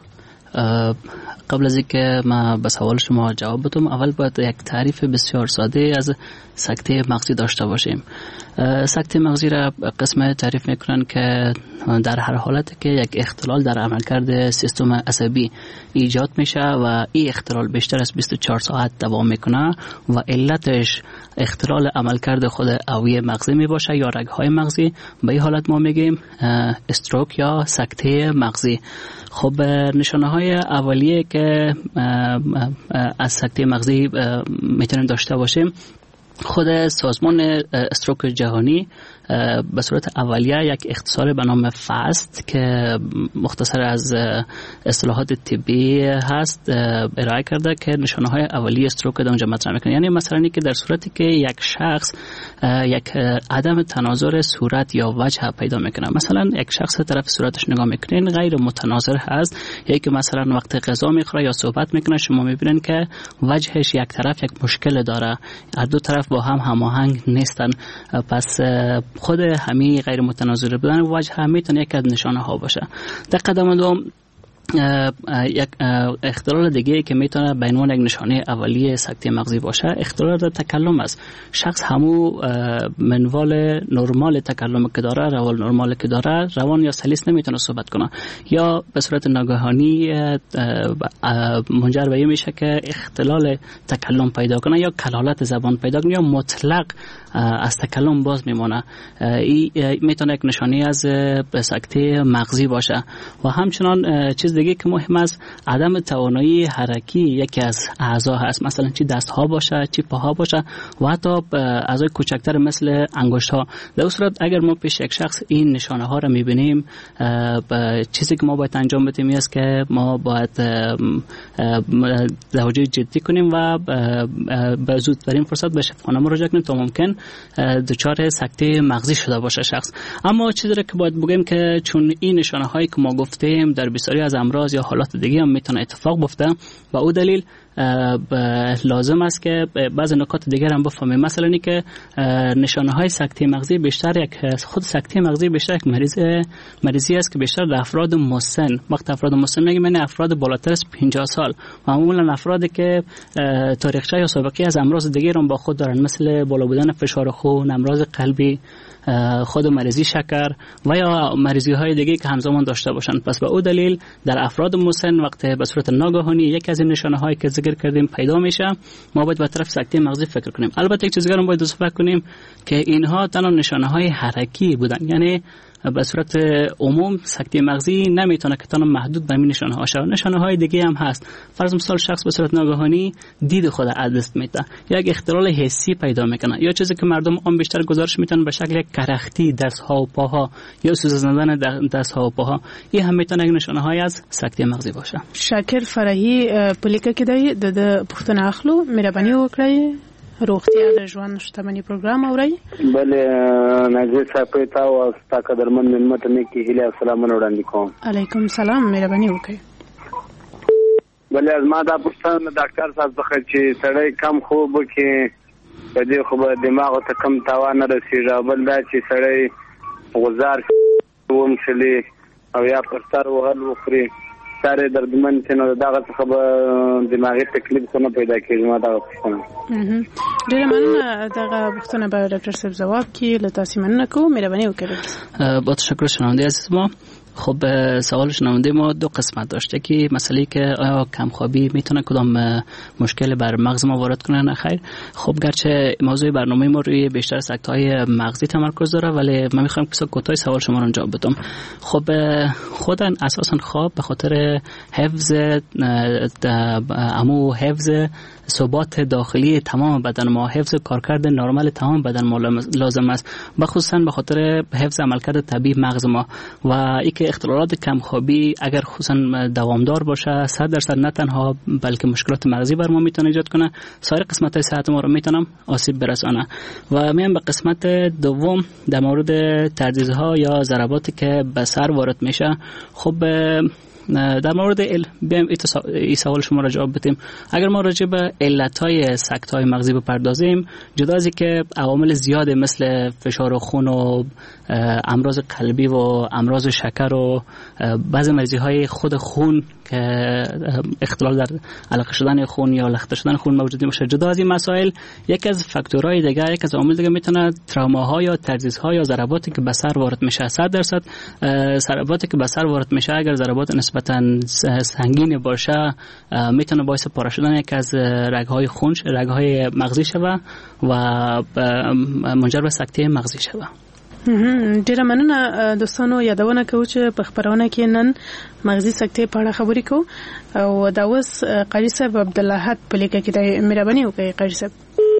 قبل از اینکه ما به سوال شما جواب بدم اول باید یک تعریف بسیار ساده از سکته مغزی داشته باشیم. سکته مغزی را قسم تعریف میکنن که در هر حالت که یک اختلال در عملکرد سیستم عصبی ایجاد میشه و این اختلال بیشتر از بیست و چهار ساعت دوام میکنه و علتش اختلال عملکرد خود اوعیه مغزی میباشه یا رگهای مغزی، به این حالت ما میگیم استروک یا سکته مغزی. خب نشانه های اولیه که از سکته مغزی میتونیم داشته باشیم، خود سازمان استروک جهانی به صورت اولیه یک اختصار به نام فاست که مختصر از اصطلاحات طبی هست ارائه کرده که نشانه های اولیه استروک در اونجا مطرح میکنه. یعنی مثلا که در صورتی که یک شخص یک عدم تناظر صورت یا وجه پیدا میکنه، مثلا یک شخص طرف صورتش نگاه میکنین غیر متناظر هست، یا که مثلا وقت غذا میخوره یا صحبت میکنه شما میبینین که وجهش یک طرف یک مشکل داره، هر دو طرف با هم هماهنگ نیستن، پس خود همین غیر متناظر بودن وجه هم میتونه یک از نشانه ها باشه. در قدم دوم یک اختلال دیگه که میتونه به عنوان یک نشانه اولیه سکته مغزی باشه اختلال در تکلم است. شخص همو منوال نرمال تکلم که داره، روال نرمال که داره، روان یا سلیس نمیتونه صحبت کنه، یا به صورت ناگهانی منجر به این میشه که اختلال تکلم پیدا کنه یا کلالت زبان پیدا کنه یا مطلق از تکلم باز میمونه. این میتونه یک نشانه از سکته مغزی باشه. و همچنان چیز دیگه که مهم است عدم توانایی حرکی یکی از اعضا هست، مثلا چی دست ها باشه چی پاها باشه و حتی اعضای کوچکتر مثل انگشت ها. در اون صورت اگر ما پیش یک شخص این نشانه ها رو میبینیم، چیزی که ما باید انجام بدیم است که ما باید توجه جدی کنیم و به زودترین فرصت به شفاخانه مراجعه کنیم تا ممکن دچار سکته مغزی شده باشه شخص. اما چیزی که باید بگیم که چون این نشانه هایی که ما گفتیم در بسیاری از امراض یا حالات دیگه هم میتونه اتفاق بیفته و او دلیل لازم است که بعضی نکات دیگر هم بفهمیم. مثلا اینی که نشانه های سکته مغزی بیشتر یک خود سکته مغزی بیشتر یک مریض مریضی است که بیشتر در افراد مسن، وقت افراد مسن میگیم یعنی افراد بالاتر از پنجاه سال، معمولا افرادی که تاریخچه یا سابقه از امراض دیگر هم با خود دارن، مثل بالا بودن فشار خون، امراض قلبی، خود مریضی شکر و یا مریضی های دیگه که همزمان داشته باشن. پس به او دلیل در افراد مسن وقت به صورت ناگهانی یک از این نشانه هایی که ذکر کردیم پیدا میشه، ما باید به طرف سکته مغزی فکر کنیم. البته یک چیز دیگه هم باید اضافه کنیم که اینها تنها نشانه های حرکی بودن، یعنی به صورت عموم سکته مغزی نمیتونه که تنها محدود به این نشانه ها شه. نشانه های دیگه هم هست. فرض مثال شخص به صورت ناگهانی دید خود از دست میده، یا یک اختلال حسی پیدا میکنه، یا چیزی که مردم عام بیشتر گزارش میتونن به شکل یک کرختی دست ها و پاها یا سوزاندن دست ها و پاها، این هم میتونه یک نشانه های از سکته مغزی باشه. شاکر فرحی پولیکا کې دی د پښتنه اخلو مهرباني وکړئ روغتیا د ژوند شتمنۍ پروګرام اورئ. بله ناظر صاحب ته او ستا قدرمن ملمت نه کې هله السلام وړاندې کوم. علیکم سلام، مهرباني وکړئ. بله از ما دا پوښتنه ډاکټر صاحب څخه چې سړی کم خوب کې په دې خو به دماغ ته کم تاوان رسیږي، بل دا چې سړی غزار ومشلي او یا پر سر وهل وخوري ساره دردمن چې نو دغه څخه به دماغي تکلیف څه پیدا کېږي. ما دا پوښتنه ډېره مننه. دغه پوښتنه به ډاکټر صاحب ځواب کړي. له تاسو مننه کوم، مهرباني وکړئ. با تشکر شنونده عزیز ما. خب سوال شنونده ما دو قسمت داشته که مسئله که آیا کمخوابی میتونه کدام مشکل بر مغز ما وارد کنه نه خیر. خب گرچه موضوع برنامه ما روی بیشتر سکته‌های مغزی تمرکز داره، ولی من میخوام که کوتاه سوال شما رو جواب بدم. خب خودن اساسا خواب به خاطر حفظ امو حفظ ثبات داخلی تمام بدن ما، حفظ کارکرد نرمال تمام بدن ما لازم است، بخصوصا به خاطر حفظ عملکرد طبیعی مغز ما و یک که اختلالات کمخوابی اگر خصوصا دوامدار باشه صد درصد نه تنها بلکه مشکلات مغزی بر ما میتونه ایجاد کنه، سایر قسمت های صحت ما رو میتونم آسیب برسانه. و میام به قسمت دوم در مورد تعزیزها یا ضرباتی که به سر وارد میشه. خب در مورد ال... بیایم این سوال شما را جواب بدیم. اگر ما راجع به علتهای سکت‌های مغزی بپردازیم، جدا از اینکه عوامل زیاده مثل فشار خون و امراض قلبی و امراض شکر و بعضی مریضی‌های خود خون که اختلال در علقه شدن خون یا لخته شدن خون موجود باشه، جدا از این مسائل یک از فاکتورهای دیگه، یک از عوامل دیگه میتونه تروماها یا ترزیزها یا ضرباتی که به سر وارد میشه. صد درصد ضرباتی که به سر وارد میشه اگر ضربات نسبتاً سنگین باشه میتونه باعث پاره شدن یک از رگ‌های خون، رگ‌های مغزی شوه و منجر به سکته مغزی شوه. ډیره مننه دوستانو. یادونه کوم چې په خبرونه کې نن مغزي سکتې په اړه خبرې کوو او دا اوس قاری صاحب عبدالله حد په لیکه کې د مهرباني وکړئ. قاری صاحب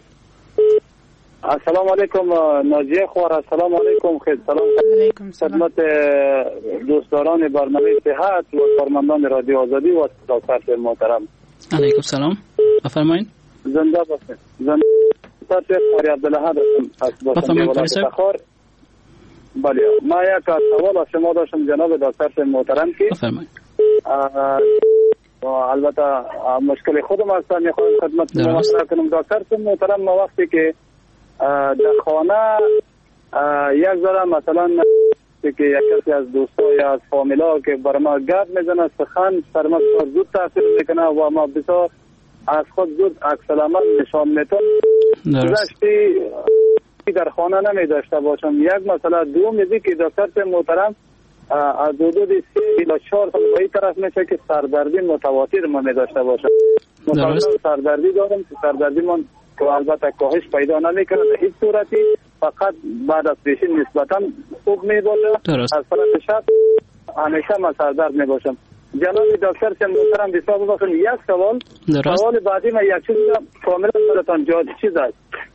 السلام علیکم. ناجیه خوار السلام علیکم. خیر سلام خدمت دوستداران برنامه صحت و کارمندان رادیو آزادی و دکتر محترم. علیکم سلام. بفرمایید. زنده باشید. زنده باشید. قاری عبدالله حد هستم. بفرمایید قاری صاحب. بله ما یک سوال از شما داشتم جناب دکتر محترم که بفرمایید. البته مشکل خودم هست میخوام خدمت شما مطرح کنم. دکتر محترم ما وقتی که در خانه یک ذره مثلا که یک کسی از دوستا یا از فامیلا که بر ما گپ میزنه سخن سر ما زود تاثیر میکنه و ما بسیار از خود زود عکس العمل نشان میتون گذشتی در خانه نمی داشته باشم. یک مسئله دوم میگه که دکتر محترم از حدود سه الی چهار سال به این طرف میشه که سردردی متواتر ما می داشته باشم. مثلا سردردی دارم که سردردی من که البته کاهش پیدا نمیکنه در هیچ صورتی، فقط بعد از پیشین نسبتا خوب می باشه. از طرف شب همیشه من سردرد می باشم. جناب دکتر سے محترم بسیار ببخشید یک سوال سوال بعدی من یک چیز کاملا براتون جا چیز است.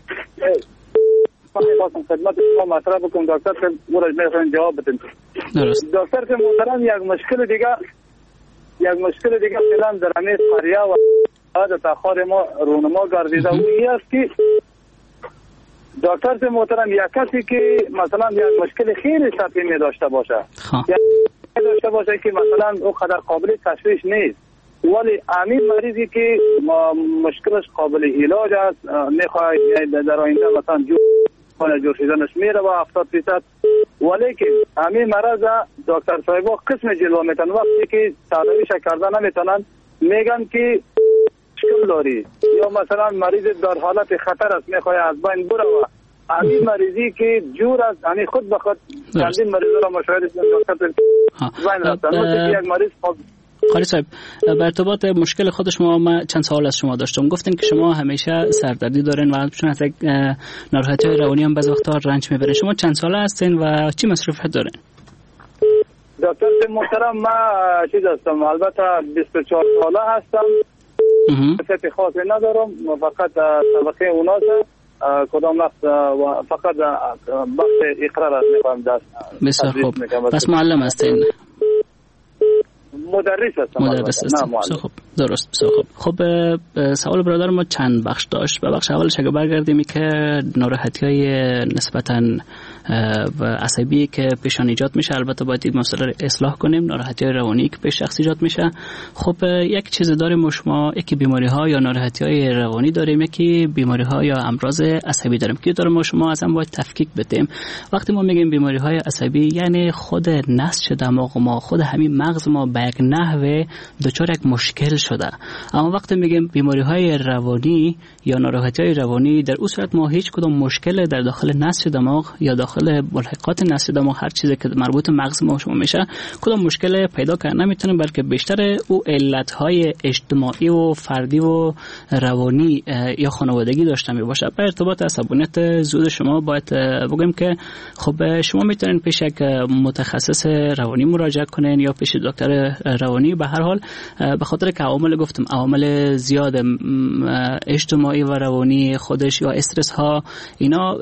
من خواستم خدمت شما مطرح بکنم دکتر سے مورد میخواین جواب بدین. دکتر سے محترم یک مشکل دیگه یک مشکل دیگه فعلا در همین قریه و بعد تاخیر ما رونما گردیده و این است که دکتر سے محترم یک کسی که مثلا یک مشکل خیلی سطحی می داشته باشه یک داشته باشه که مثلا او قدر قابل تشخیص نیست، ولی همین مریضی که مشکلش قابل علاج است میخواد در آینده مثلا جور کنه جور شدنش میره و هفتاد درصد، ولی که همین مرض دکتر صاحبا قسم جلوه میتن وقتی که تداویش کردن نمیتونن میگن که مشکل داری یا مثلا مریض در حالت خطر است میخواد از بین بره و همین مریضی که جور از همین خود بخود چندین مریض را مشاهده دکتر بین رفتن یک مریض قاری صاحب به ارتباط مشکل خود شما ما چند سوال از شما داشتم. گفتین که شما همیشه سردردی دارین و چون از ناراحتی روانی هم بعضی وقتا رنج میبرین. شما چند ساله هستین و چی مصروفیت دارین؟ دکتر محترم ما چیز هستم البته بیست و چهار ساله هستم. صفت خاصی ندارم، فقط طبقه اوناس کدام وقت فقط بخش اقرار است میخوام دست. بسیار خوب. پس معلم هستین؟ مدرس هستم. مدرس هستم. خب درست. بسیار خوب. خب سوال برادر ما چند بخش داشت. به بخش اولش اگه برگردیم که ناراحتی‌های نسبتاً و عصبی که پیشان ایجاد میشه، البته باید این مسئله رو اصلاح کنیم. ناراحتی‌های روانی که پیش شخص ایجاد میشه، خب یک چیز داریم ما شما، یکی بیماری‌ها یا ناراحتی‌های روانی داریم، یکی بیماری‌ها یا امراض عصبی داریم که داریم ما شما اصلا باید تفکیک بدیم. وقتی ما میگیم بیماری‌های عصبی یعنی خود نسج دماغ ما، خود همین مغز ما به یک نحوه دچار یک مشکل شده. اما وقتی میگیم بیماری‌های روانی یا ناراحتی‌های روانی، در اون صورت ما هیچ کدوم مشکل در داخل نسج دماغ یا داخل ملحقات نسج دماغ، هر چیزی که مربوط مغز ما شما میشه، کدوم مشکل پیدا کردن نمیتونه، بلکه بیشتر او علت‌های اجتماعی و فردی و روانی یا خانوادگی داشته می باشه. به ارتباط عصبانیت زود شما باید بگم که خب شما میتونین پیش یک متخصص روانی مراجعه کنین یا پیش دکتر روانی. به هر حال به خاطر که عوامل گفتم عوامل زیاد اجتماعی و روانی خودش یا استرس ها اینا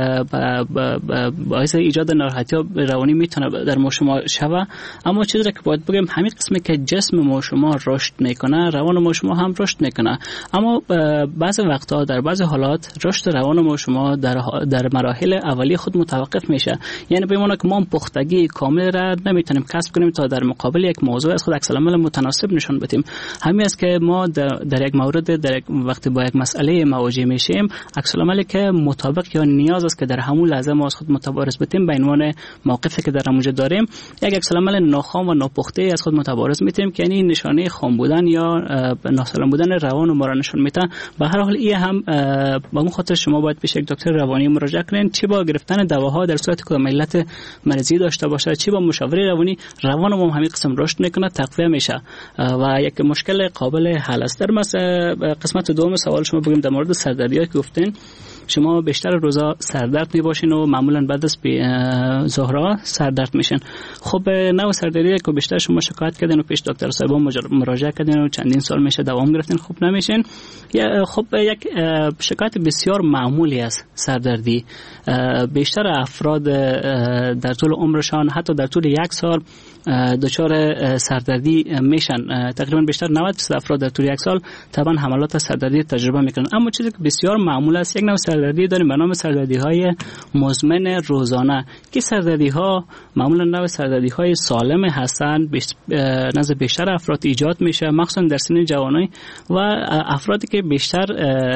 باعث ایجاد ناراحتی روانی میتونه در ما شما شوه. اما چیزی که باید بگم همین قسمی که جسم ما شما رشد میکنه روان ما شما هم رشد میکنه. اما بعضی وقتا در بعضی حالات رشد روان ما شما در در مراحل اولیه خود متوقف میشه. یعنی بمونه که ما پختگی کامل را نمیتونیم کسب کنیم تا در مقابل یک موضوع از خود عکس العمل متناسب نشون بدیم. همین است که ما در, در یک مورد در یک وقتی با یک مسئله مواجه میشیم عکس العملی که مطابق یا نیاز است که در همون لحظه ما از خود متبارز بتیم به عنوان موقفی که در همونجا داریم یک عکس العمل ناخوام و ناپخته از خود متبارز میتیم که یعنی نشانه خام بودن یا ناسالم بودن روان ما را نشون میده. به هر حال این هم با اون خاطر شما باید پیش یک دکتر روانی مراجعه کنین، چه با گرفتن دواها در صورت که علت مرضی داشته باشه، چه با مشاوره روانی روان ما همین قسم رشد میکنه تقویت میشه و یک مشکل قابل حل است. در قسمت دوم سوال شما بگیم در مورد سردردی که گفتین شما بیشتر روزا سردرد میباشین و معمولا بعد از ظهرها سردرد میشین. خب نوع سردردی که بیشتر شما شکایت کردین و پیش دکتر صاحب مراجعه کردین و چندین سال میشه دوام گرفتین خوب نمیشین. خب یک شکایت بسیار معمولی است سردردی. بیشتر افراد در طول عمرشان حتی در طول یک سال دچار سردردی میشن. تقریبا بیشتر نود درصد افراد در طول یک سال طبعا حملات سردردی تجربه میکنن. اما چیزی که بسیار معمول است یک نوع سردردی داریم به نام سردردی های مزمن روزانه که سردردی ها معمولا نوع سردردی های سالم هستند، نزد بیشتر افراد ایجاد میشه مخصوصا در سن جوانی و افرادی که بیشتر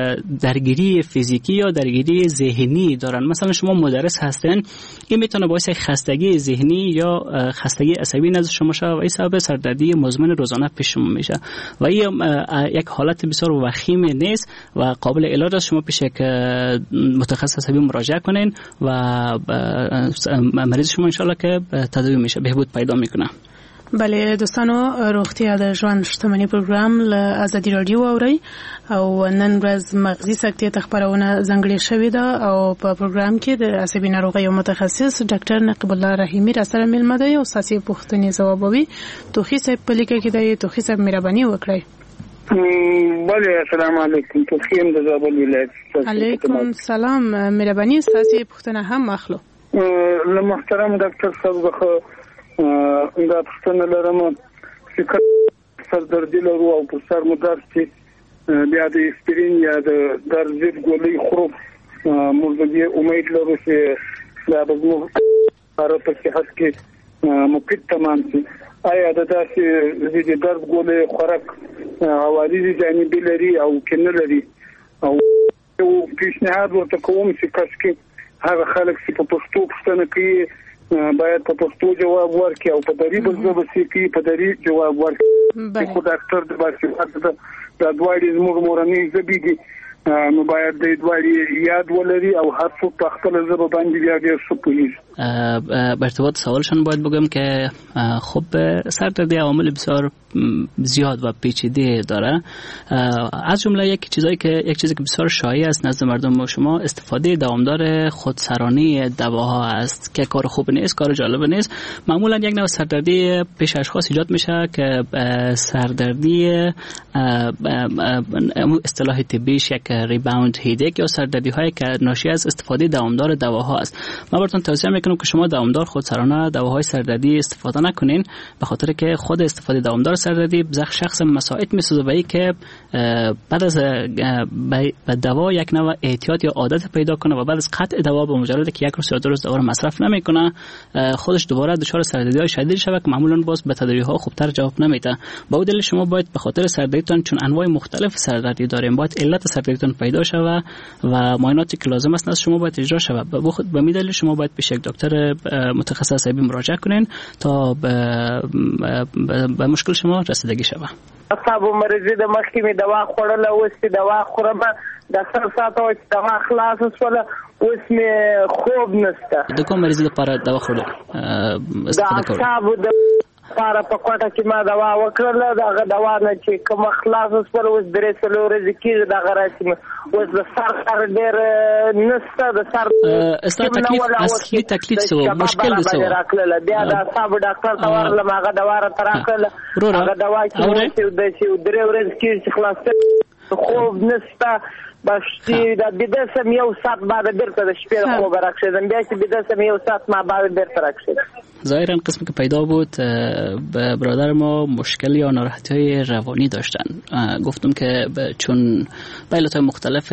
درگیری فیزیکی یا درگیری ذهنی دارن. مثلا شما مدرس هستین، این میتونه باعث خستگی ذهنی یا خستگی عصبی نزد شما شه و این سبب سردردی مزمن روزانه پیش شما میشه و این یک حالت بسیار وخیم نیست و قابل علاج است. شما پیش یک متخصص عصبی مراجعه کنین و مریض شما انشالله که تداوی میشه بهبود پیدا میکنه. بله دوستانو، روغتیا د ژوند شتمنۍ پروګرام له ازادي رادیو اوري او نن ورځ مغزي سکتې ته خبرونه ځانګړې شوې ده او په پروګرام کې د عصبي ناروغیو متخصص ډاکټر نقیب الله رحیمي را سره ملمه دی او ساسي پوښتنې ځوابوي. توخي صاحب په لیکه کې دی. توخي صاحب مهرباني وکړئ. بله السلام علیکم. توخي هم د زابل ولایت. علیکم سلام. مهرباني ساسي پوښتنه هم اخلو. له محترم ډاکټر صاحب دا پوښتنه لرم چې سردردي لرو او په سر مو درد چې بیا د اسپرین یا د درد ضد ګولۍ خورو موږ دې امید لرو چې دا به زموږ لپاره په صحت کې مفید تمام شي. آیا د داسې ضد درد ګولۍ خوراک عوارض جانبي لري او که نه لري؟ او پیشنهاد ورته کوم چې کس کې هغه خلک چې په پښتو پوښتنه کوي باید په پښتو جواب ورکړي او په دری بل ځای کې په دری جواب ورکړي. خو ډاکټر د باسي د دواړي زموږ مورنۍ ژبې دي نو باید د دواړي یاد ولري او هر څوک په خپل ژبه باندې بیا ډېر ښه پوهیږي. به ارتباط سوالشان باید بگم که خب سردردی عوامل بسیار زیاد و پیچیده داره. از جمله یک چیزایی که یک چیزی که بسیار شایع است نزد مردم شما استفاده دوامدار خودسرانی دواها است که کار خوب نیست، کار جالب نیست. معمولا یک نوع سردردی پیش اشخاص ایجاد میشه که سردردی اصطلاح طبیش یک ریباوند هیدک یا سردردی هایی که ناشی از استفاده دوامدار دواها است. من براتون توصیه میکنم که شما دوامدار خودسرانه دواهای سردردی استفاده نکنین به خاطر که خود استفاده دوامدار سردردی بزخ شخص مساعد میسازه و ای که بعد از به دوا یک نوع اعتیاد یا عادت پیدا کنه و بعد از قطع دوا به مجرد که یک روز یا دو روز دوا رو مصرف نمیکنه خودش دوباره دچار سردردی های شدید شوه که معمولا باز به تداوی ها خوبتر جواب نمیده. با دلیل شما باید به خاطر سردردیتون چون انواع مختلف سردردی داریم باید علت سردردیتون پیدا شوه و معایناتی که لازم است از شما باید اجرا شوه. به همین دلیل شما باید پیش یک دکتر متخصص عصبی مراجعه کنین تا به مشکل شما رسیدگی شوه. اصحاب مریضی د مخکې می دوا خوړل اوس چې دوا خورم د سر ساتو چې دوا خلاص وسوله اوس می خوب نشته. د کوم مریض لپاره دوا خوړل؟ د اعصابو د پاره په کوټه کې ما دوا وکړله دغه دوا نه چې کوم خلاص سره اوس درې څلور ورځې کېږي دغه راسي اوس د سر سر ډېر نسته د سر ستا تکلیف اصلي تکلیف څه و مشکل څه و راکړله بیا د اعصابو ډاکټر ته ورغلم هغه دوا راته راکړله هغه دوا چې د درې ورځې کېږي چې خلاص خوب نسته باشتی د بیده سم یو ساعت بعد بیرته د شپې خوب راکشیدم بیا چې بیده سم یو ساعت ما بعد بیرته راکشیدم ظاهرا قسمی که پیدا بود برادر ما مشکل یا ناراحتی های روانی داشتن. گفتم که چون به علتهای مختلف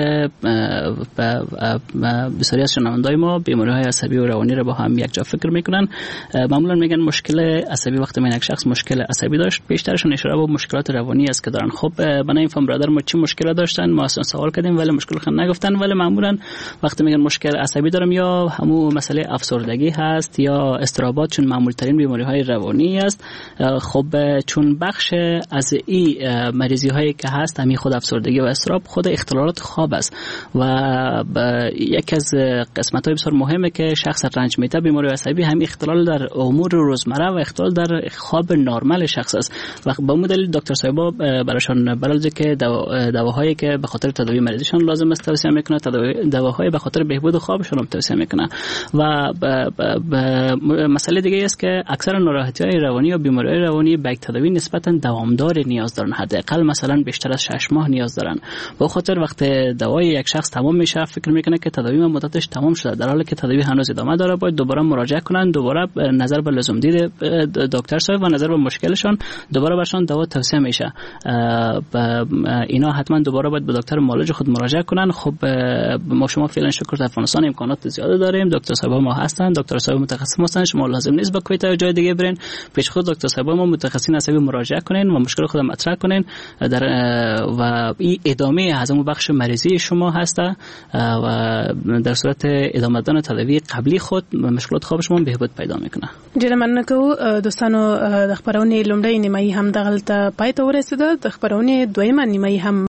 بسیاری از شنوندای ما بیماری های عصبی و روانی را با هم یک جا فکر میکنن. معمولا میگن مشکل عصبی وقتی من یک شخص مشکل عصبی داشت بیشترشون اشاره به مشکلات روانی است که دارن. خب من این فهم برادر ما چی مشکل داشتن ما اصلا سوال کردیم ولی مشکل خود نگفتن، ولی معمولا وقتی میگن مشکل عصبی دارم یا همون مسئله افسردگی هست یا اضطرابات چون معمول ترین بیماری های روانی است. خب چون بخش از این مریضی هایی که هست همین خود افسردگی و اضطراب خود اختلالات خواب است و یکی از قسمت های بسیار مهمه که شخص رنج میته بیماری عصبی هم اختلال در امور روزمره و اختلال در خواب نرمال شخص است. و به اون دلیل دکتر صاحبا براشون برای که دواهایی که به خاطر تداوی مریضشان لازم است توصیه میکنه، دواهایی به خاطر بهبود خوابشون هم توصیه میکنه. و مسئله دیگه است که اکثر ناراحتی‌های روانی و بیماری‌های روانی به تداوی نسبتاً دوامدار نیاز دارن، حداقل مثلا بیشتر از شش ماه نیاز دارن. به خاطر وقت دوای یک شخص تمام میشه فکر میکنه که تداوی مدتش تمام شده، در حالی که تداوی هنوز ادامه داره. باید دوباره مراجعه کنن، دوباره نظر به لزوم دید دکتر صاحب و نظر به مشکلشون دوباره برشون دوا توصیه میشه. اینا حتما دوباره باید به دکتر معالج خود مراجعه کنن. خب ما شما فعلا شکر در افغانستان امکانات زیاده داریم، دکتر صاحب ما هستن، دکتر صاحب متخصص هستن، شما لازم نیست به کویت یا جای دیگه برین، پیش خود دکتر صاحب ما متخصصین عصبی مراجعه کنین و مشکل خود مطرح کنین در و این ادامه از اون بخش مریضی شما هسته و در صورت ادامه دادن تداوی قبلی خود مشکلات خواب شما بهبود پیدا میکنه. جناب منکو دوستانو د خبرونه لومړی نیمه هم دغلت پای ته ورسېده، د خبرونه دویمه نیمه هم